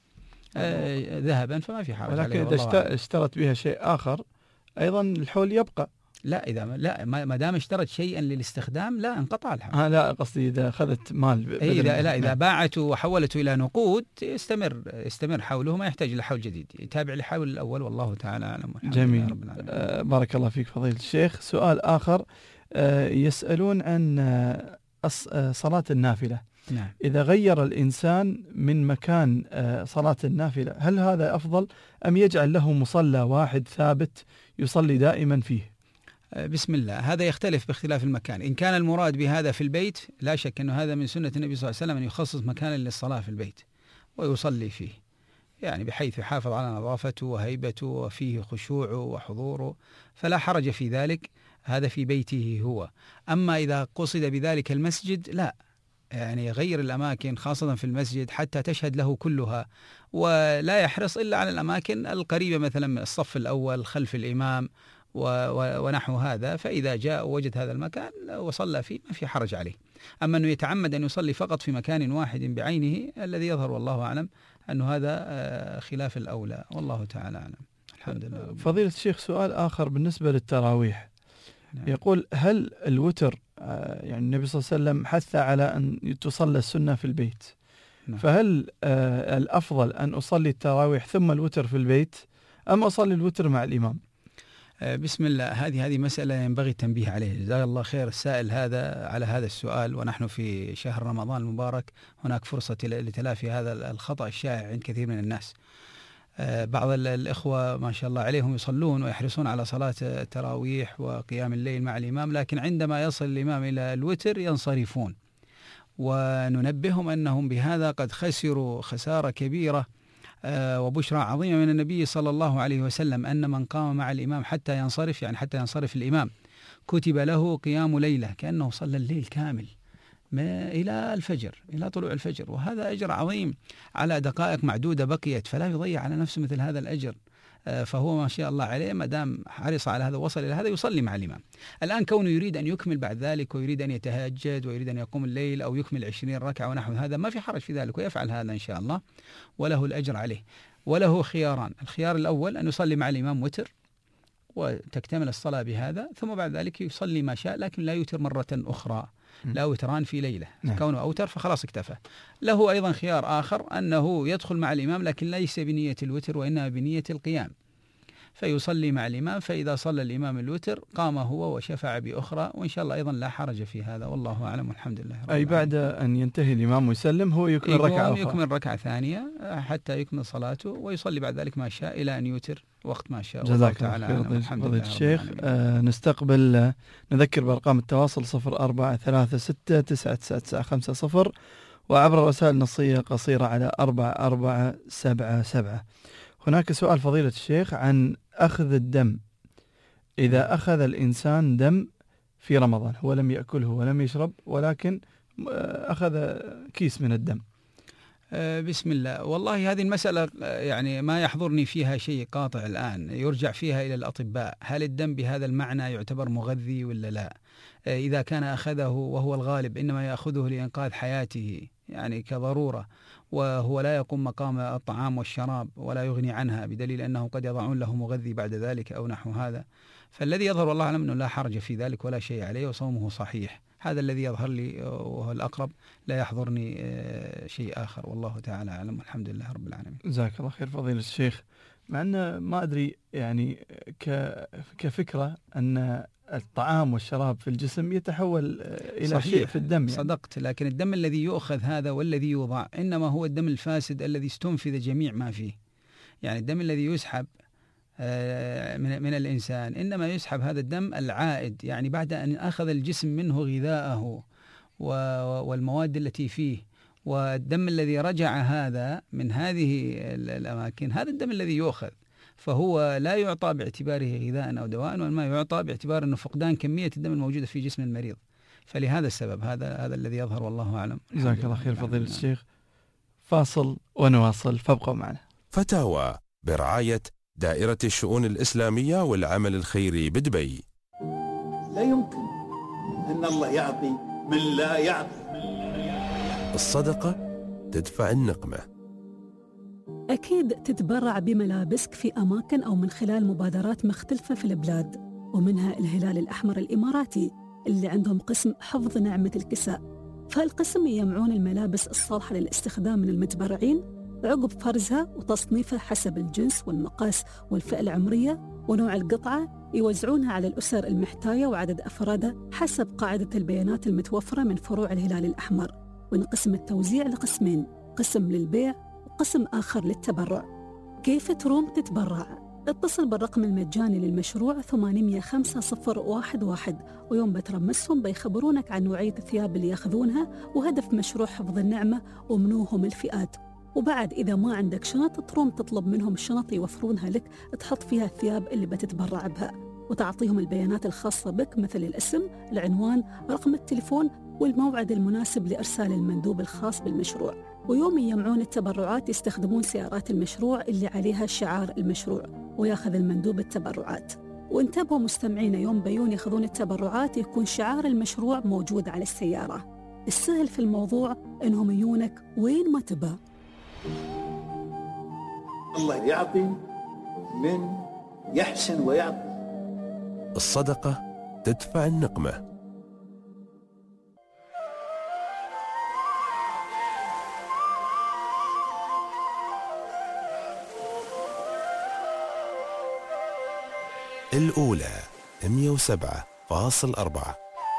ذهبا فما في حرج. ولكن إذا اشترت بها شيء آخر أيضا الحول يبقى. لا، إذا لا ما دام اشترت شيءا للاستخدام لا انقطع الحول. آه لا، قصدي إذا أخذت مال إيه إذا لا إذا باعته وحولته إلى نقود يستمر يستمر حوله، ما يحتاج إلى حول جديد، يتابع الحول الأول، والله تعالى أعلم. جميل. آه بارك الله فيك فضيلة الشيخ. سؤال آخر، آه يسألون عن آه صلاة النافلة. نعم. إذا غير الإنسان من مكان صلاة النافلة هل هذا أفضل أم يجعل له مصلى واحد ثابت يصلي دائما فيه؟ بسم الله، هذا يختلف باختلاف المكان. إن كان المراد بهذا في البيت لا شك أنه هذا من سنة النبي صلى الله عليه وسلم أن يخصص مكانا للصلاة في البيت ويصلي فيه، يعني بحيث يحافظ على نظافته وهيبته وفيه خشوعه وحضوره، فلا حرج في ذلك، هذا في بيته هو. أما إذا قصد بذلك المسجد لا، يعني غير الأماكن خاصة في المسجد حتى تشهد له كلها، ولا يحرص إلا على الأماكن القريبة مثلا من الصف الأول خلف الإمام ونحو هذا، فإذا جاء ووجد هذا المكان وصلى فيه ما في حرج عليه. أما أنه يتعمد أن يصلي فقط في مكان واحد بعينه الذي يظهر والله أعلم أنه هذا خلاف الأولى، والله تعالى أعلم. الحمد لله. فضيلة الشيخ، سؤال آخر بالنسبة للتراويح. نعم. يقول هل الوتر يعني النبي صلى الله عليه وسلم حث على أن تصلى السنة في البيت، نعم. فهل الأفضل أن أصلي التراويح ثم الوتر في البيت أم أصلي الوتر مع الإمام؟ بسم الله، هذه هذه مسألة ينبغي التنبيه عليها. جزاه الله خير السائل هذا على هذا السؤال، ونحن في شهر رمضان المبارك هناك فرصة لتلافي هذا الخطأ الشائع عند كثير من الناس. بعض الإخوة ما شاء الله عليهم يصلون ويحرصون على صلاة التراويح وقيام الليل مع الإمام، لكن عندما يصل الإمام إلى الوتر ينصرفون، وننبههم أنهم بهذا قد خسروا خسارة كبيرة وبشرى عظيمة من النبي صلى الله عليه وسلم، أن من قام مع الإمام حتى ينصرف، يعني حتى ينصرف الإمام، كتب له قيام ليلة كأنه صلى الليل كامل إلى الفجر، إلى طلوع الفجر، وهذا أجر عظيم على دقائق معدودة بقيت، فلا يضيع على نفسه مثل هذا الأجر. فهو ما شاء الله عليه ما دام حرص على هذا وصل إلى هذا يصلي مع الإمام. الآن كونه يريد أن يكمل بعد ذلك ويريد أن يتهجد ويريد أن يقوم الليل أو يكمل عشرين ركعة ونحو هذا، ما في حرج في ذلك، ويفعل هذا إن شاء الله وله الأجر عليه. وله خياران: الخيار الأول أن يصلي مع الإمام وتر وتكتمل الصلاة بهذا، ثم بعد ذلك يصلي ما شاء لكن لا يوتر مرة أخرى، لا وتران في ليلة، كونه أوتر فخلاص اكتفى. له أيضا خيار آخر أنه يدخل مع الإمام لكن ليس بنية الوتر وإنما بنية القيام، فيصلي مع الإمام، فإذا صلى الإمام الوتر قام هو وشفع بأخرى، وإن شاء الله أيضا لا حرج في هذا، والله أعلم والحمد لله رب أي بعد أن ينتهي الإمام ويسلم هو يكمل ركعة أخرى، يكمل ركعة ثانية حتى يكمل صلاته ويصلي بعد ذلك ما شاء إلى أن يوتر وقت ما شاء. جزاك الله خير فضيلة الشيخ. آه نستقبل آه نذكر بأرقام التواصل صفر أربعة ثلاثة ستة تسعة تسعة تسعة خمسة صفر، وعبر رسائل نصية قصيرة على أربعة أربعة سبعة سبعة. هناك سؤال فضيلة الشيخ عن أخذ الدم. إذا أخذ الإنسان دم في رمضان، هو لم يأكله ولم يشرب ولكن أخذ كيس من الدم. بسم الله، والله هذه المسألة يعني ما يحضرني فيها شيء قاطع الآن، يرجع فيها إلى الأطباء، هل الدم بهذا المعنى يعتبر مغذي ولا لا؟ إذا كان أخذه وهو الغالب إنما يأخذه لإنقاذ حياته يعني كضرورة، وهو لا يقوم مقام الطعام والشراب ولا يغني عنها، بدليل أنه قد يضعون له مغذي بعد ذلك أو نحو هذا، فالذي يظهر والله أعلم أنه لا حرج في ذلك ولا شيء عليه وصومه صحيح. هذا الذي يظهر لي وهو الأقرب، لا يحضرني شيء آخر، والله تعالى أعلم والحمد لله رب العالمين. جزاك الله خير فضيلة الشيخ. مع أن ما أدري يعني كفكرة أن الطعام والشراب في الجسم يتحول إلى صحيح. شيء في الدم يعني. صدقت، لكن الدم الذي يؤخذ هذا والذي يوضع إنما هو الدم الفاسد الذي استنفذ جميع ما فيه، يعني الدم الذي يسحب من من الإنسان إنما يسحب هذا الدم العائد، يعني بعد أن أخذ الجسم منه غذاءه والمواد التي فيه، والدم الذي رجع هذا من هذه الأماكن هذا الدم الذي يؤخذ، فهو لا يعطى باعتباره غذاء أو دواء، وإنما يعطى باعتبار أنه فقدان كمية الدم الموجودة في جسم المريض، فلهذا السبب هذا هذا الذي يظهر والله أعلم. جزاك الله خير فضيلة الشيخ. فاصل ونواصل، فابقوا معنا. فتاوى برعاية دائرة الشؤون الإسلامية والعمل الخيري بدبي. لا يمكن أن الله يعطي من لا يعطي. الصدقة تدفع النقمة. أكيد تتبرع بملابسك في أماكن أو من خلال مبادرات مختلفة في البلاد، ومنها الهلال الأحمر الإماراتي اللي عندهم قسم حفظ نعمة الكساء. فالقسم يجمعون الملابس الصالحة للاستخدام من المتبرعين عقب فرزها وتصنيفها حسب الجنس والمقاس والفئة العمرية ونوع القطعة، يوزعونها على الأسر المحتاجة وعدد أفرادها حسب قاعدة البيانات المتوفرة من فروع الهلال الأحمر. وينقسم التوزيع لقسمين، قسم للبيع وقسم آخر للتبرع. كيف تروم تتبرع؟ اتصل بالرقم المجاني للمشروع ثمانمئة وخمسة صفر واحد واحد، ويوم بترمسهم بيخبرونك عن نوعية الثياب اللي ياخذونها وهدف مشروع حفظ النعمة ومنوهم الفئات. وبعد إذا ما عندك شنط تروم تطلب منهم شنط يوفرونها لك تحط فيها الثياب اللي بتتبرع بها، وتعطيهم البيانات الخاصة بك مثل الاسم، العنوان، رقم التليفون والموعد المناسب لإرسال المندوب الخاص بالمشروع. ويوم يجمعون التبرعات يستخدمون سيارات المشروع اللي عليها شعار المشروع، وياخذ المندوب التبرعات. وانتبهوا مستمعين، يوم بيون ياخذون التبرعات يكون شعار المشروع موجود على السيارة. السهل في الموضوع إنهم يجونك وين ما تبى. الله يعطي من يحسن ويعطي. الصدقة تدفع النقمة. الأولى مئة وسبعة فاصل أربعة.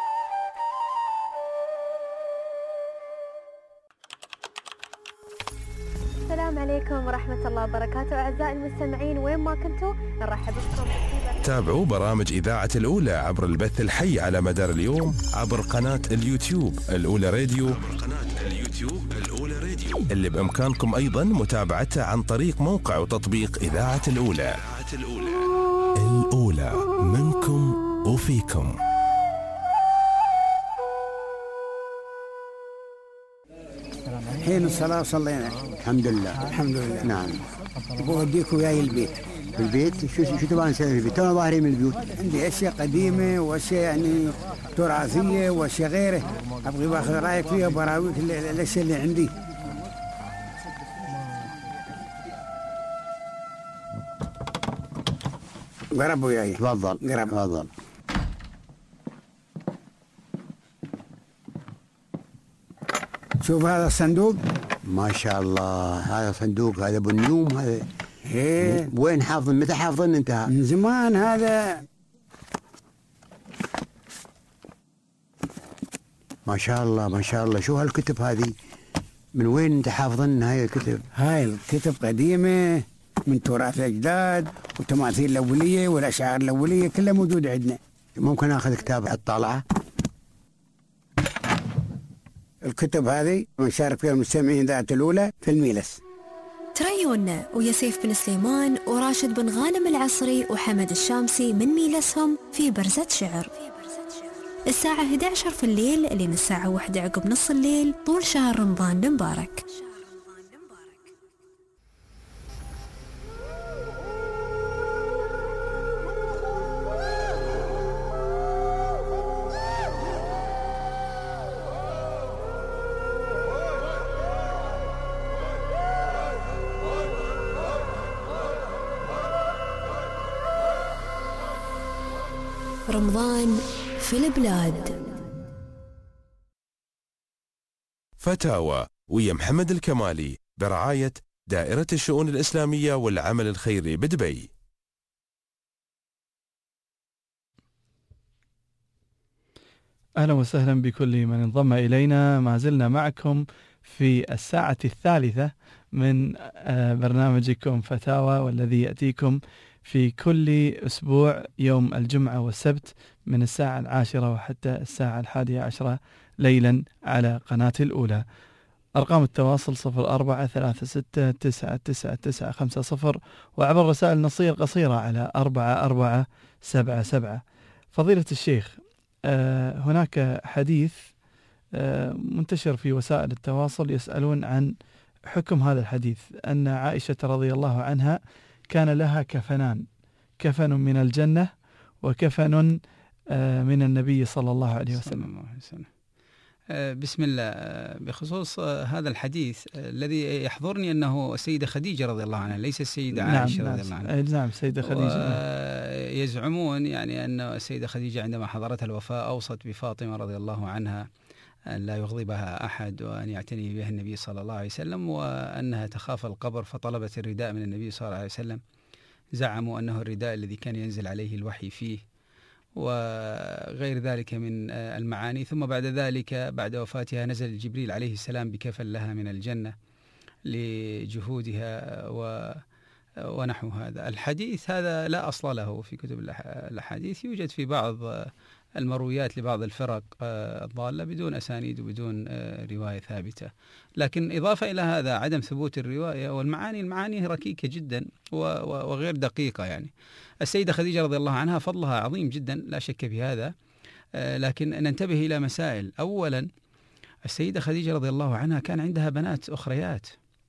السلام عليكم ورحمة الله وبركاته أعزائي المستمعين وين ما كنتوا نرحب بكم. تابعوا برامج إذاعة الأولى عبر البث الحي على مدار اليوم عبر قناة اليوتيوب الأولى راديو، قناة اليوتيوب الأولى راديو اللي بإمكانكم أيضا متابعتها عن طريق موقع وتطبيق إذاعة الأولى. الأولى منكم وفيكم. حين الصلاة صلينا الحمد لله الحمد لله. نعم بوديك وياي البيت. البيت شو شو تبغى نسوي في البيت؟ أنا ظاهري من البيوت عندي أشياء قديمة وأشياء يعني تراثية وأشياء غيره، أبغي باخذ رأيك فيها وبراويك الأشياء اللي عندي. قرب وياي. تفضل قرب. تفضل. شوف هذا الصندوق ما شاء الله، هذا صندوق هذا بالنيوم هذا. ايه وين حافظ؟ متى حافظن انت؟ من زمان هذا. ما شاء الله ما شاء الله. شو هالكتب هذه؟ من وين انت حافظن هاي الكتب؟ هاي الكتب قديمة من تراث الأجداد والتماثيل الأولية والأشعار الأولية كلها موجودة عندنا. ممكن آخذ كتاب الطالعة؟ الكتب هذه ونشارك فيها المستمعين ذات الأولى في الميلس. تريونا ويا سيف بن سليمان وراشد بن غانم العصري وحمد الشامسي من ميلسهم في برزة شعر الساعة إحدى عشرة في الليل لين الساعة واحدة عقب نص الليل طول شهر رمضان المبارك. رمضان في البلاد. فتاوى ويا محمد الكمالي برعاية دائرة الشؤون الإسلامية والعمل الخيري بدبي. أهلا وسهلا بكل من انضم إلينا. ما زلنا معكم في الساعة الثالثة من برنامجكم فتاوى، والذي يأتيكم في كل أسبوع يوم الجمعة والسبت من الساعة العاشرة وحتى الساعة الحادية عشرة ليلا على قناة الأولى. أرقام التواصل صفر أربعة ثلاثة ستة تسعة تسعة تسعة خمسة صفر، وعبر رسائل نصية قصيرة على أربعة أربعة سبعة سبعة. فضيلة الشيخ، هناك حديث منتشر في وسائل التواصل يسألون عن حكم هذا الحديث، أن عائشة رضي الله عنها كان لها كفنان، كفن من الجنة وكفن من النبي صلى الله عليه وسلم. بسم الله. بخصوص هذا الحديث الذي يحضرني أنه السيدة خديجة رضي الله عنها، ليس السيدة عائشة نعم رضي الله عنها. نعم السيدة خديجة. يزعمون يعني أن السيدة خديجة عندما حضرتها الوفاة أوصت بفاطمة رضي الله عنها أن لا يغضبها أحد وأن يعتني بها النبي صلى الله عليه وسلم، وأنها تخاف القبر فطلبت الرداء من النبي صلى الله عليه وسلم. زعموا أنه الرداء الذي كان ينزل عليه الوحي فيه، وغير ذلك من المعاني. ثم بعد ذلك بعد وفاتها نزل جبريل عليه السلام بكفل لها من الجنة لجهودها و ونحو هذا. الحديث هذا لا أصل له في كتب الأحاديث، يوجد في بعض المرويات لبعض الفرق الضالة بدون أسانيد وبدون رواية ثابتة. لكن إضافة إلى هذا عدم ثبوت الرواية والمعاني، المعاني ركيكة جدا وغير دقيقة. يعني السيدة خديجة رضي الله عنها فضلها عظيم جدا لا شك في هذا، لكن ننتبه إلى مسائل. أولا السيدة خديجة رضي الله عنها كان عندها بنات أخريات،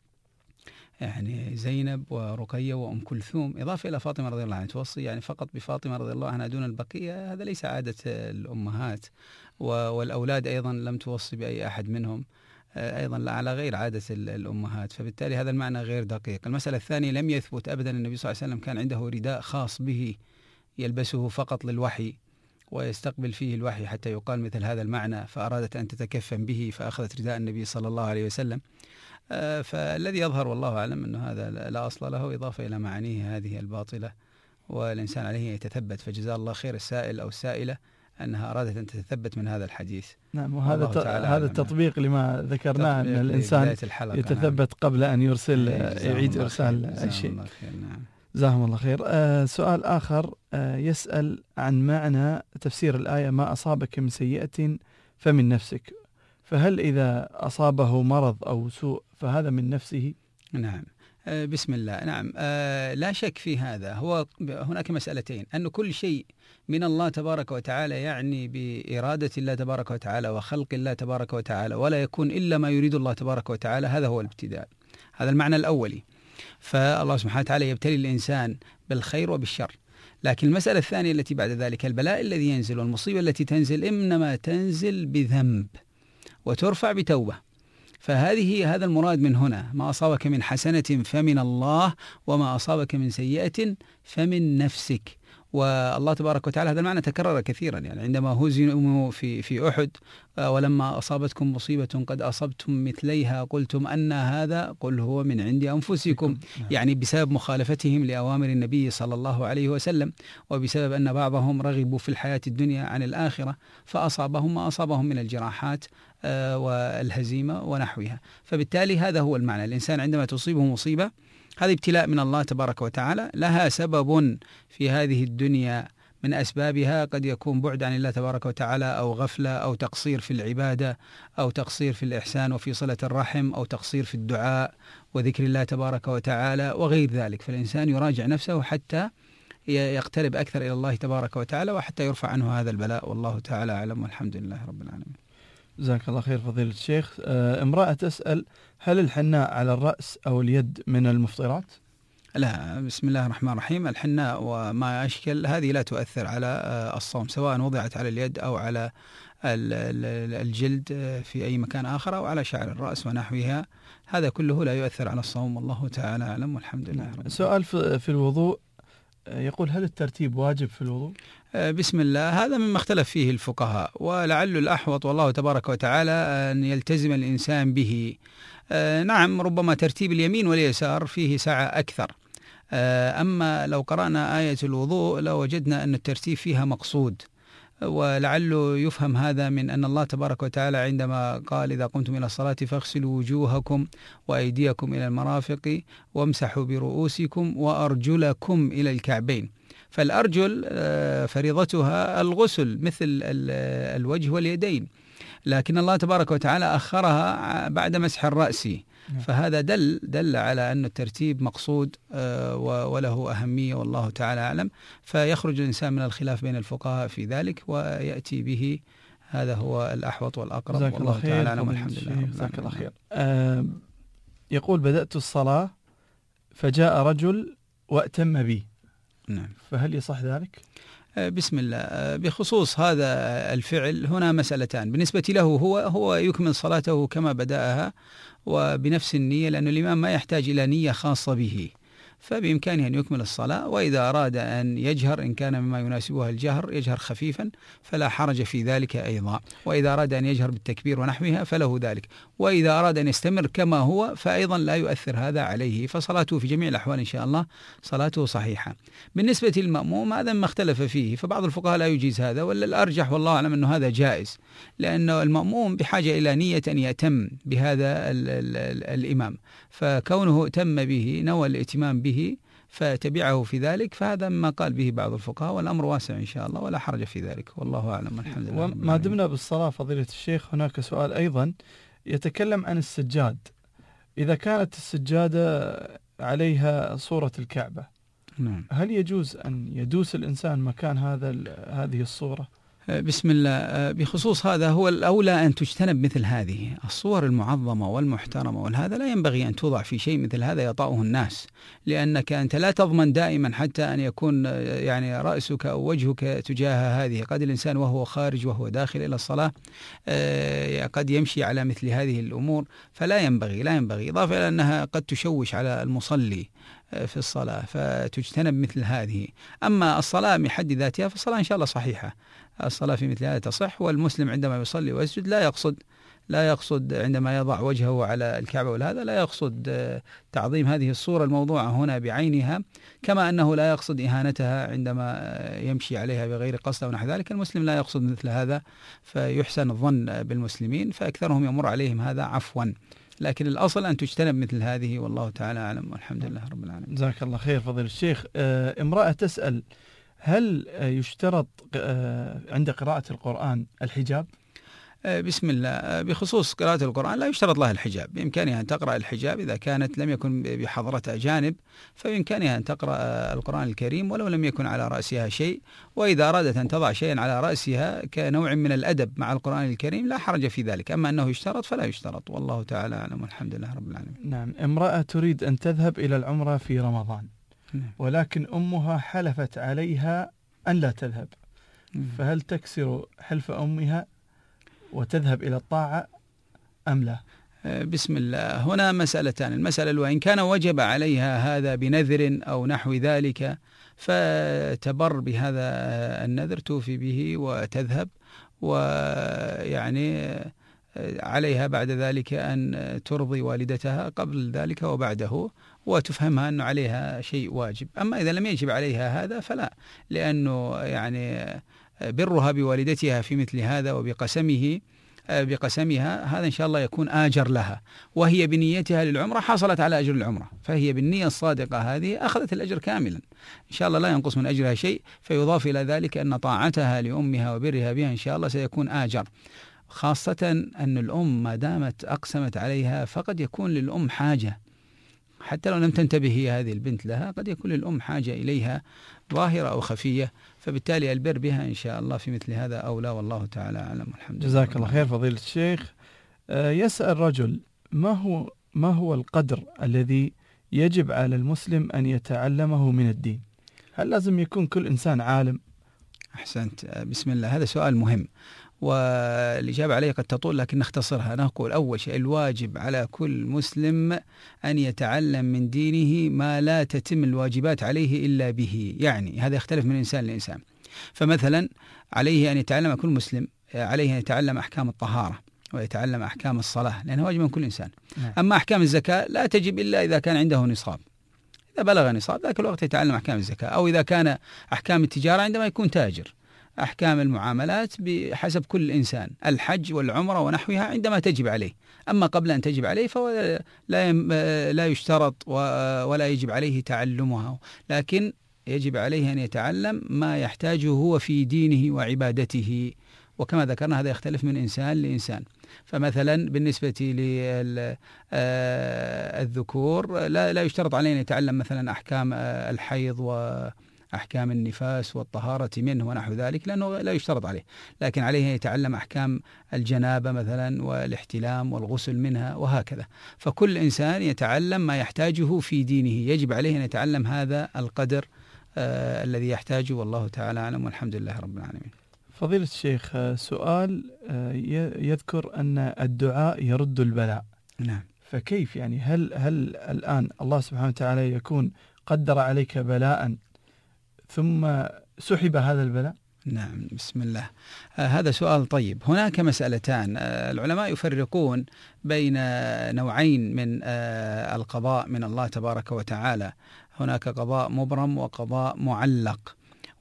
يعني زينب ورقية وأم كلثوم، إضافة إلى فاطمة رضي الله عنها. توصي يعني فقط بفاطمة رضي الله عنها دون البقية، هذا ليس عادة الأمهات، والأولاد أيضا لم توصي بأي أحد منهم أيضا على غير عادة الأمهات، فبالتالي هذا المعنى غير دقيق. المسألة الثانية لم يثبت أبدا النبي صلى الله عليه وسلم كان عنده رداء خاص به يلبسه فقط للوحي ويستقبل فيه الوحي حتى يقال مثل هذا المعنى، فأرادت أن تتكفن به فأخذت رداء النبي صلى الله عليه وسلم. فالذي يظهر والله أعلم أنه هذا لا أصل له، إضافة إلى معانيه هذه الباطلة، والإنسان عليه يتثبت. فجزاه الله خير السائل أو السائلة أنها أرادت أن تتثبت من هذا الحديث. نعم، وهذا ت... هذا التطبيق لما ذكرناه أن الإنسان يتثبت نعم. قبل أن يرسل يعيد إرسال أي شيء. نعم. جزاهم الله خير. آه سؤال آخر آه يسأل عن معنى تفسير الآية ما أصابك من سيئة فمن نفسك، فهل إذا أصابه مرض أو سوء فهذا من نفسه؟ نعم. آه بسم الله. نعم. آه لا شك في هذا. هو هناك مسألتين، أن كل شيء من الله تبارك وتعالى يعني بإرادة الله تبارك وتعالى وخلق الله تبارك وتعالى، ولا يكون إلا ما يريد الله تبارك وتعالى، هذا هو الابتداء. هذا المعنى الأولي. فالله سبحانه وتعالى يبتلي الإنسان بالخير وبالشر. لكن المسألة الثانية التي بعد ذلك، البلاء الذي ينزل والمصيبة التي تنزل إنما تنزل بذنب وترفع بتوبة. فهذه هذا المراد من هنا، ما أصابك من حسنة فمن الله وما أصابك من سيئة فمن نفسك. والله تبارك وتعالى هذا المعنى تكرر كثيرا، يعني عندما هزموا في في أحد ولما أصابتكم مصيبة قد أصبتم مثليها قلتم أن هذا قل هو من عند أنفسكم، يعني بسبب مخالفتهم لأوامر النبي صلى الله عليه وسلم، وبسبب أن بعضهم رغبوا في الحياة الدنيا عن الآخرة فأصابهم ما أصابهم من الجراحات والهزيمة ونحوها. فبالتالي هذا هو المعنى، الإنسان عندما تصيبه مصيبة هذا ابتلاء من الله تبارك وتعالى، لها سبب في هذه الدنيا، من أسبابها قد يكون بعد عن الله تبارك وتعالى أو غفلة أو تقصير في العبادة أو تقصير في الإحسان وفي صلة الرحم أو تقصير في الدعاء وذكر الله تبارك وتعالى وغير ذلك. فالإنسان يراجع نفسه حتى يقترب أكثر إلى الله تبارك وتعالى وحتى يرفع عنه هذا البلاء، والله تعالى أعلم والحمد لله رب العالمين. جزاك الله خير فضيلة الشيخ. امرأة تسأل هل الحناء على الرأس أو اليد من المفطرات؟ لا، بسم الله الرحمن الرحيم. الحناء وما أشكل هذه لا تؤثر على الصوم، سواء وضعت على اليد أو على الجلد في أي مكان آخر أو على شعر الرأس ونحوها، هذا كله لا يؤثر على الصوم، والله تعالى أعلم والحمد لله. سؤال في الوضوء يقول هل الترتيب واجب في الوضوء؟ بسم الله، هذا مما اختلف فيه الفقهاء، ولعل الأحوط والله تبارك وتعالى أن يلتزم الإنسان به. نعم، ربما ترتيب اليمين واليسار فيه سعة أكثر، أما لو قرأنا آية الوضوء لوجدنا أن الترتيب فيها مقصود، ولعله يفهم هذا من أن الله تبارك وتعالى عندما قال إذا قمتم إلى الصلاة فاغسلوا وجوهكم وأيديكم إلى المرافق وامسحوا برؤوسكم وأرجلكم إلى الكعبين. فالأرجل فريضتها الغسل مثل الوجه واليدين، لكن الله تبارك وتعالى أخرها بعد مسح الرأس، فهذا دل دل على أن الترتيب مقصود وله أهمية، والله تعالى أعلم. فيخرج الإنسان من الخلاف بين الفقهاء في ذلك ويأتي به، هذا هو الأحوط والأقرب، والله تعالى أعلم والحمد لله. جزاك الله خير. آه يقول بدأت الصلاة فجاء رجل وأتم بي، نعم، فهل يصح ذلك؟ بسم الله. بخصوص هذا الفعل هنا مسألتان، بالنسبة له هو هو يكمل صلاته كما بدأها وبنفس النية، لأن الإمام ما يحتاج إلى نية خاصة به، فبإمكانه أن يكمل الصلاة، وإذا أراد أن يجهر إن كان مما يناسبها الجهر يجهر خفيفا فلا حرج في ذلك أيضا، وإذا أراد أن يجهر بالتكبير ونحوها فله ذلك، وإذا أراد أن يستمر كما هو فأيضا لا يؤثر هذا عليه، فصلاته في جميع الأحوال إن شاء الله صلاته صحيحة. بالنسبة للمأموم هذا ما اختلف فيه، فبعض الفقهاء لا يجيز هذا، ولا الأرجح والله أعلم أنه هذا جائز، لأن المأموم بحاجة إلى نية أن يأتم بهذا ال ال ال الإمام، فكونه ائتم به نوى الائتمام به فتبعه في ذلك، فهذا ما قال به بعض الفقهاء، والأمر واسع إن شاء الله ولا حرج في ذلك، والله أعلم. الحمد لله. وما دمنا بالصلاة فضيلة الشيخ، هناك سؤال أيضا يتكلم عن السجاد. إذا كانت السجادة عليها صورة الكعبة، نعم، هل يجوز أن يدوس الإنسان مكان هذا هذه الصورة؟ بسم الله. بخصوص هذا هو الأولى أن تجتنب مثل هذه الصور المعظمة والمحترمة، وهذا لا ينبغي أن توضع في شيء مثل هذا يطأه الناس، لأنك أنت لا تضمن دائما حتى أن يكون يعني رأسك أو وجهك تجاه هذه. قد الإنسان وهو خارج وهو داخل إلى الصلاة قد يمشي على مثل هذه الأمور، فلا ينبغي لا ينبغي إضافة إلى أنها قد تشوش على المصلي في الصلاة، فتجتنب مثل هذه. أما الصلاة من حد ذاتها فالصلاة إن شاء الله صحيحة، الصلاة في مثل هذا تصح، والمسلم عندما يصلي ويسجد لا يقصد لا يقصد عندما يضع وجهه على الكعبة والهذا لا يقصد تعظيم هذه الصورة الموضوعة هنا بعينها، كما أنه لا يقصد إهانتها عندما يمشي عليها بغير قصد أو نحو ذلك. المسلم لا يقصد مثل هذا، فيحسن الظن بالمسلمين، فأكثرهم يمر عليهم هذا عفوا، لكن الأصل أن تجتنب مثل هذه، والله تعالى أعلم، والحمد لله رب العالمين. جزاك الله خير فضيلة الشيخ. آه امرأة تسأل: هل يشترط آه عند قراءة القرآن الحجاب؟ بسم الله. بخصوص قراءة القرآن لا يشترط لها الحجاب، بإمكانها أن تقرأ الحجاب إذا كانت لم يكن بحضرة أجانب، فبإمكانها أن تقرأ القرآن الكريم ولو لم يكن على رأسها شيء، وإذا أرادت أن تضع شيئا على رأسها كنوع من الأدب مع القرآن الكريم لا حرج في ذلك، أما أنه يشترط فلا يشترط، والله تعالى أعلم، والحمد لله رب العالمين. نعم. امرأة تريد أن تذهب إلى العمرة في رمضان، ولكن أمها حلفت عليها أن لا تذهب، فهل تكسر حلف أمها وتذهب إلى الطاعة أم لا؟ بسم الله. هنا مسألتان. المسألة الأولى إن كان وجب عليها هذا بنذر أو نحو ذلك فتبر بهذا النذر، توفي به وتذهب، ويعني عليها بعد ذلك أن ترضي والدتها قبل ذلك وبعده، وتفهمها أنه عليها شيء واجب. أما إذا لم يجب عليها هذا فلا، لأنه يعني برها بوالدتها في مثل هذا وبقسمه بقسمها هذا إن شاء الله يكون آجر لها، وهي بنيتها للعمرة حصلت على أجر العمرة، فهي بالنية الصادقة هذه أخذت الأجر كاملا إن شاء الله، لا ينقص من أجرها شيء، فيضاف إلى ذلك أن طاعتها لأمها وبرها بها إن شاء الله سيكون آجر، خاصة أن الأم ما دامت أقسمت عليها فقد يكون للأم حاجة، حتى لو لم تنتبه هذه البنت لها قد يكون للأم حاجة إليها ظاهرة أو خفية، فبالتالي البر بها إن شاء الله في مثل هذا أولى، والله تعالى أعلم، والحمد لله. جزاك الله خير فضيلة الشيخ. آه يسأل رجل: ما هو ما هو القدر الذي يجب على المسلم أن يتعلمه من الدين؟ هل لازم يكون كل إنسان عالم؟ أحسنت. بسم الله. هذا سؤال مهم، والإجابة عليه قد تطول لكن نختصرها. نقول أول شيء الواجب على كل مسلم أن يتعلم من دينه ما لا تتم الواجبات عليه إلا به، يعني هذا يختلف من إنسان لإنسان. فمثلا عليه أن يتعلم كل مسلم عليه أن يتعلم أحكام الطهارة ويتعلم أحكام الصلاة، لأنها واجب من كل إنسان. أما أحكام الزكاة لا تجب إلا إذا كان عنده نصاب، إذا بلغ نصاب ذاك الوقت يتعلم أحكام الزكاة، أو إذا كان أحكام التجارة عندما يكون تاجر، أحكام المعاملات بحسب كل إنسان، الحج والعمرة ونحوها عندما تجب عليه، أما قبل أن تجب عليه فهو لا لا يشترط ولا يجب عليه تعلمها، لكن يجب عليه أن يتعلم ما يحتاجه هو في دينه وعبادته، وكما ذكرنا هذا يختلف من إنسان لإنسان. فمثلا بالنسبة للذكور لا لا يشترط عليه أن يتعلم مثلا أحكام الحيض و أحكام النفاس والطهارة منه ونحو ذلك، لأنه لا يشترط عليه، لكن عليه أن يتعلم أحكام الجنابة مثلا والاحتلام والغسل منها وهكذا. فكل إنسان يتعلم ما يحتاجه في دينه، يجب عليه أن يتعلم هذا القدر آه الذي يحتاجه، والله تعالى أعلم، والحمد لله رب العالمين. فضيلة الشيخ، سؤال يذكر أن الدعاء يرد البلاء. نعم. فكيف يعني هل هل الآن الله سبحانه وتعالى يكون قدر عليك بلاء ثم سحب هذا البلاء؟ نعم، بسم الله. آه هذا سؤال طيب. هناك مسألتان، آه العلماء يفرقون بين نوعين من آه القضاء من الله تبارك وتعالى. هناك قضاء مبرم وقضاء معلق.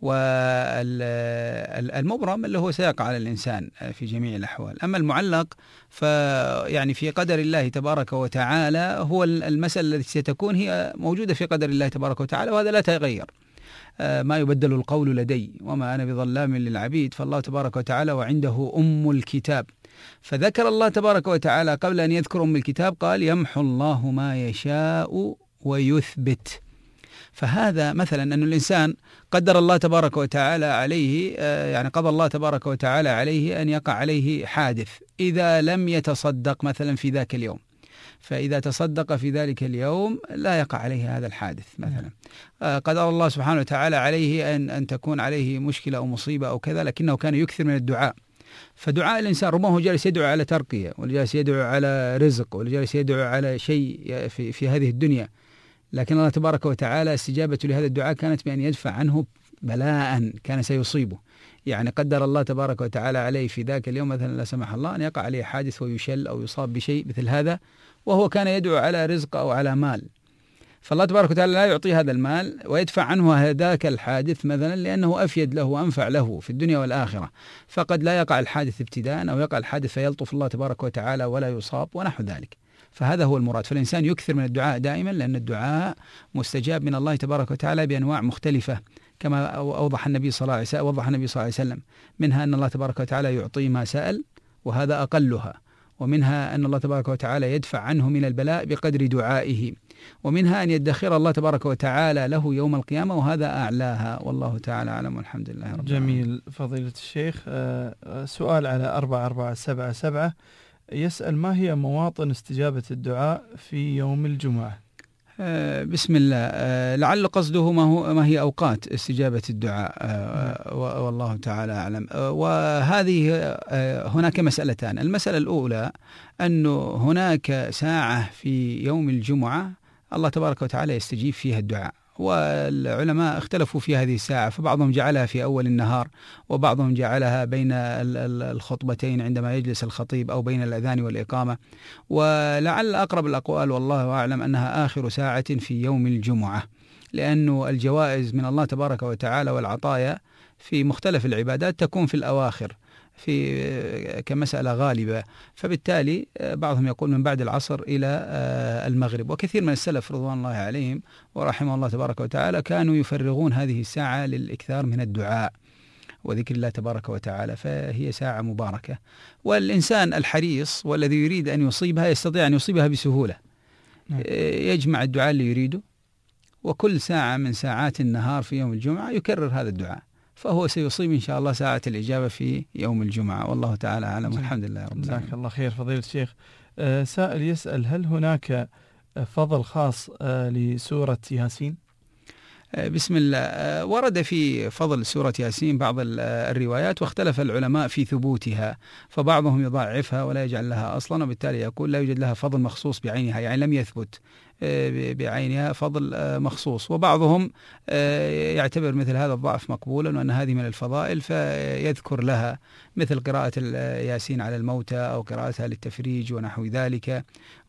والمبرم اللي هو سيقع على الإنسان في جميع الأحوال، أما المعلق فيعني في قدر الله تبارك وتعالى، هو المسألة التي ستكون هي موجودة في قدر الله تبارك وتعالى، وهذا لا تغير. ما يبدل القول لدي وما أنا بظلام للعبيد، فالله تبارك وتعالى وعنده أم الكتاب. فذكر الله تبارك وتعالى قبل أن يذكر أم الكتاب قال يمحو الله ما يشاء ويثبت. فهذا مثلا أن الإنسان قدر الله تبارك وتعالى عليه، يعني قضى الله تبارك وتعالى عليه أن يقع عليه حادث إذا لم يتصدق مثلا في ذاك اليوم، فإذا تصدق في ذلك اليوم لا يقع عليه هذا الحادث مثلا. قدر الله سبحانه وتعالى عليه أن أن تكون عليه مشكلة أو مصيبة أو كذا، لكنه كان يكثر من الدعاء. فدعاء الإنسان ربما هو جالس يدعو على ترقية، والجالس يدعو على رزق، والجالس يدعو على شيء في في هذه الدنيا، لكن الله تبارك وتعالى استجابة لهذا الدعاء كانت بأن يدفع عنه بلاء كان سيصيبه. يعني قدر الله تبارك وتعالى عليه في ذاك اليوم مثلا لا سمح الله أن يقع عليه حادث ويشل أو يصاب بشيء مثل هذا، وهو كان يدعو على رزق أو على مال، فالله تبارك وتعالى لا يعطي هذا المال ويدفع عنه هذاك الحادث مثلا لأنه أفيد له وأنفع له في الدنيا والآخرة. فقد لا يقع الحادث ابتداء أو يقع الحادث فيلطف الله تبارك وتعالى ولا يصاب ونحو ذلك. فهذا هو المراد. فالإنسان يكثر من الدعاء دائما، لأن الدعاء مستجاب من الله تبارك وتعالى بأنواع مختلفة، كما أوضح النبي صلى الله عليه وسلم وضح النبي صلى الله عليه وسلم منها أن الله تبارك وتعالى يعطي ما سأل وهذا أقلها، ومنها أن الله تبارك وتعالى يدفع عنه من البلاء بقدر دعائه، ومنها أن يدخر الله تبارك وتعالى له يوم القيامة وهذا أعلاها، والله تعالى أعلم والحمد لله رب العالمين. جميل فضيلة الشيخ. سؤال على أربعة أربعة سبعة سبعة يسأل: ما هي مواطن استجابة الدعاء في يوم الجمعة؟ آه بسم الله. آه لعل قصده ما هو ما هي أوقات استجابة الدعاء، آه والله تعالى أعلم. آه وهذه آه هناك مسألتان. المسألة الأولى أنه هناك ساعة في يوم الجمعة الله تبارك وتعالى يستجيب فيها الدعاء، والعلماء اختلفوا في هذه الساعة، فبعضهم جعلها في أول النهار، وبعضهم جعلها بين الخطبتين عندما يجلس الخطيب، أو بين الأذان والإقامة، ولعل أقرب الأقوال والله أعلم أنها آخر ساعة في يوم الجمعة، لأن الجوائز من الله تبارك وتعالى والعطايا في مختلف العبادات تكون في الأواخر في كمسألة غالبة، فبالتالي بعضهم يقول من بعد العصر إلى المغرب. وكثير من السلف رضوان الله عليهم ورحمه الله تبارك وتعالى كانوا يفرغون هذه الساعة للإكثار من الدعاء وذكر الله تبارك وتعالى، فهي ساعة مباركة، والإنسان الحريص والذي يريد أن يصيبها يستطيع أن يصيبها بسهولة. يجمع الدعاء اللي يريده، وكل ساعة من ساعات النهار في يوم الجمعة يكرر هذا الدعاء، فهو سيصيب إن شاء الله ساعة الإجابة في يوم الجمعة، والله تعالى أعلم والحمد لله رب العالمين. جزاك الله خير فضيلة الشيخ. آه سائل يسأل: هل هناك فضل خاص آه لسورة ياسين؟ آه بسم الله. آه ورد في فضل سورة ياسين بعض الروايات، واختلف العلماء في ثبوتها، فبعضهم يضاعفها ولا يجعل لها أصلا، وبالتالي يقول لا يوجد لها فضل مخصوص بعينها، يعني لم يثبت بعينها فضل مخصوص، وبعضهم يعتبر مثل هذا الضعف مقبولا وأن هذه من الفضائل فيذكر لها مثل قراءة ياسين على الموتى أو قراءتها للتفريج ونحو ذلك،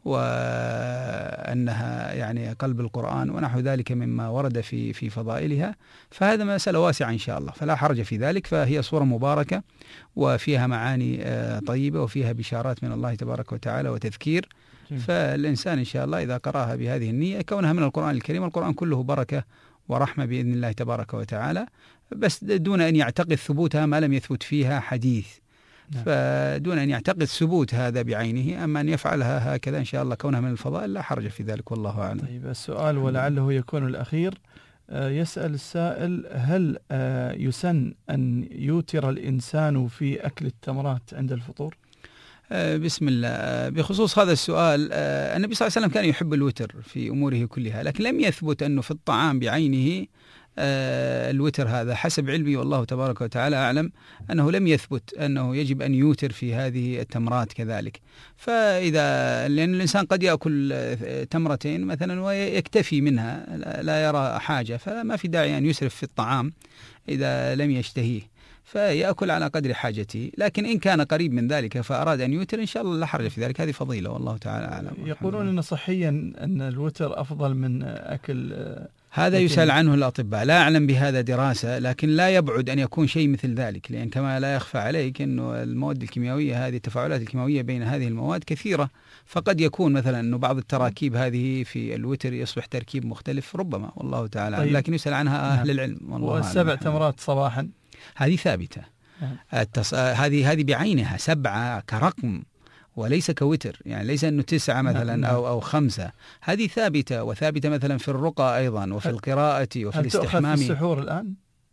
وأنها يعني قلب القرآن ونحو ذلك مما ورد في في فضائلها، فهذا مسألة واسعة إن شاء الله فلا حرج في ذلك. فهي صورة مباركة وفيها معاني طيبة وفيها بشارات من الله تبارك وتعالى وتذكير، فالإنسان إن شاء الله إذا قرأها بهذه النية كونها من القرآن الكريم، القرآن كله بركة ورحمة بإذن الله تبارك وتعالى، بس دون أن يعتقد ثبوتها ما لم يثبت فيها حديث، فدون أن يعتقد ثبوت هذا بعينه، أما أن يفعلها هكذا إن شاء الله كونها من الفضائل لا حرج في ذلك والله أعلم. طيب السؤال ولعله يكون الأخير، يسأل السائل: هل يسن أن يوتر الإنسان في أكل التمرات عند الفطور؟ بسم الله. بخصوص هذا السؤال، النبي صلى الله عليه وسلم كان يحب الوتر في أموره كلها، لكن لم يثبت أنه في الطعام بعينه الوتر هذا حسب علمي والله تبارك وتعالى أعلم أنه لم يثبت أنه يجب أن يوتر في هذه التمرات كذلك. فإذا لأن الإنسان قد يأكل تمرتين مثلا ويكتفي منها لا يرى حاجة، فما في داعي أن يسرف في الطعام إذا لم يشتهيه، فيأكل على قدر حاجته. لكن إن كان قريب من ذلك فأراد أن يوتر إن شاء الله لا حرج في ذلك، هذه فضيلة والله تعالى أعلم. يقولون أن صحيا أن الوتر أفضل من أكل، هذا يسأل عنه الأطباء، لا أعلم بهذا دراسة، لكن لا يبعد أن يكون شيء مثل ذلك، لأن كما لا يخفى عليك أنه المواد الكيميائية هذه التفاعلات الكيميائية بين هذه المواد كثيرة، فقد يكون مثلا أنه بعض التراكيب هذه في الوتر يصبح تركيب مختلف ربما، والله تعالى طيب. لكن يسأل عنها أهل العلم. والسبع تمرات صباحا هذه ثابتة، التص... هذه هذه بعينها سبعة كرقم وليس كوتر، يعني ليس أنه تسعة مثلا أو أو خمسة، هذه ثابتة، وثابتة مثلا في الرقى أيضا وفي القراءة وفي الاستحمام. هل تؤخذ في السحور الآن؟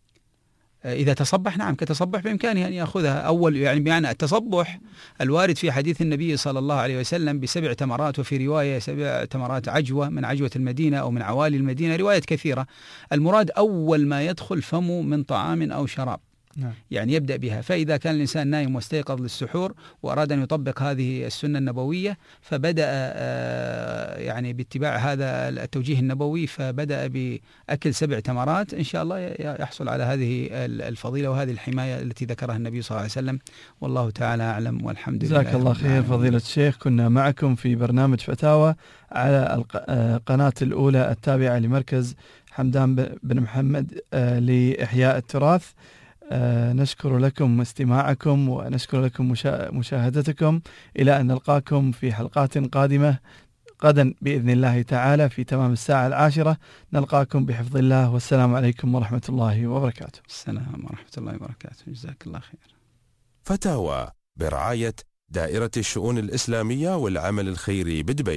إذا تصبح نعم، كتصبح بإمكانه أن يأخذها أول، يعني بمعنى التصبح الوارد في حديث النبي صلى الله عليه وسلم بسبع تمرات، وفي رواية سبع تمرات عجوة من عجوة المدينة أو من عوالي المدينة، رواية كثيرة. المراد أول ما يدخل فمه من طعام أو شراب، نعم. يعني يبدأ بها. فإذا كان الإنسان نايم واستيقظ للسحور وأراد أن يطبق هذه السنة النبوية فبدأ يعني باتباع هذا التوجيه النبوي، فبدأ بأكل سبع تمرات، إن شاء الله يحصل على هذه الفضيلة وهذه الحماية التي ذكرها النبي صلى الله عليه وسلم، والله تعالى أعلم والحمد لله. جزاك الله خير فضيلة الشيخ. كنا معكم في برنامج فتاوى على القناة الأولى التابعة لمركز حمدان بن محمد لإحياء التراث. آه نشكر لكم استماعكم ونشكر لكم مشا... مشاهدتكم، إلى أن نلقاكم في حلقات قادمة غدا بإذن الله تعالى في تمام الساعة العاشرة. نلقاكم بحفظ الله، والسلام عليكم ورحمة الله وبركاته. السلام ورحمة الله وبركاته، جزاك الله خير. فتاوى برعاية دائرة الشؤون الإسلامية والعمل الخيري بدبي.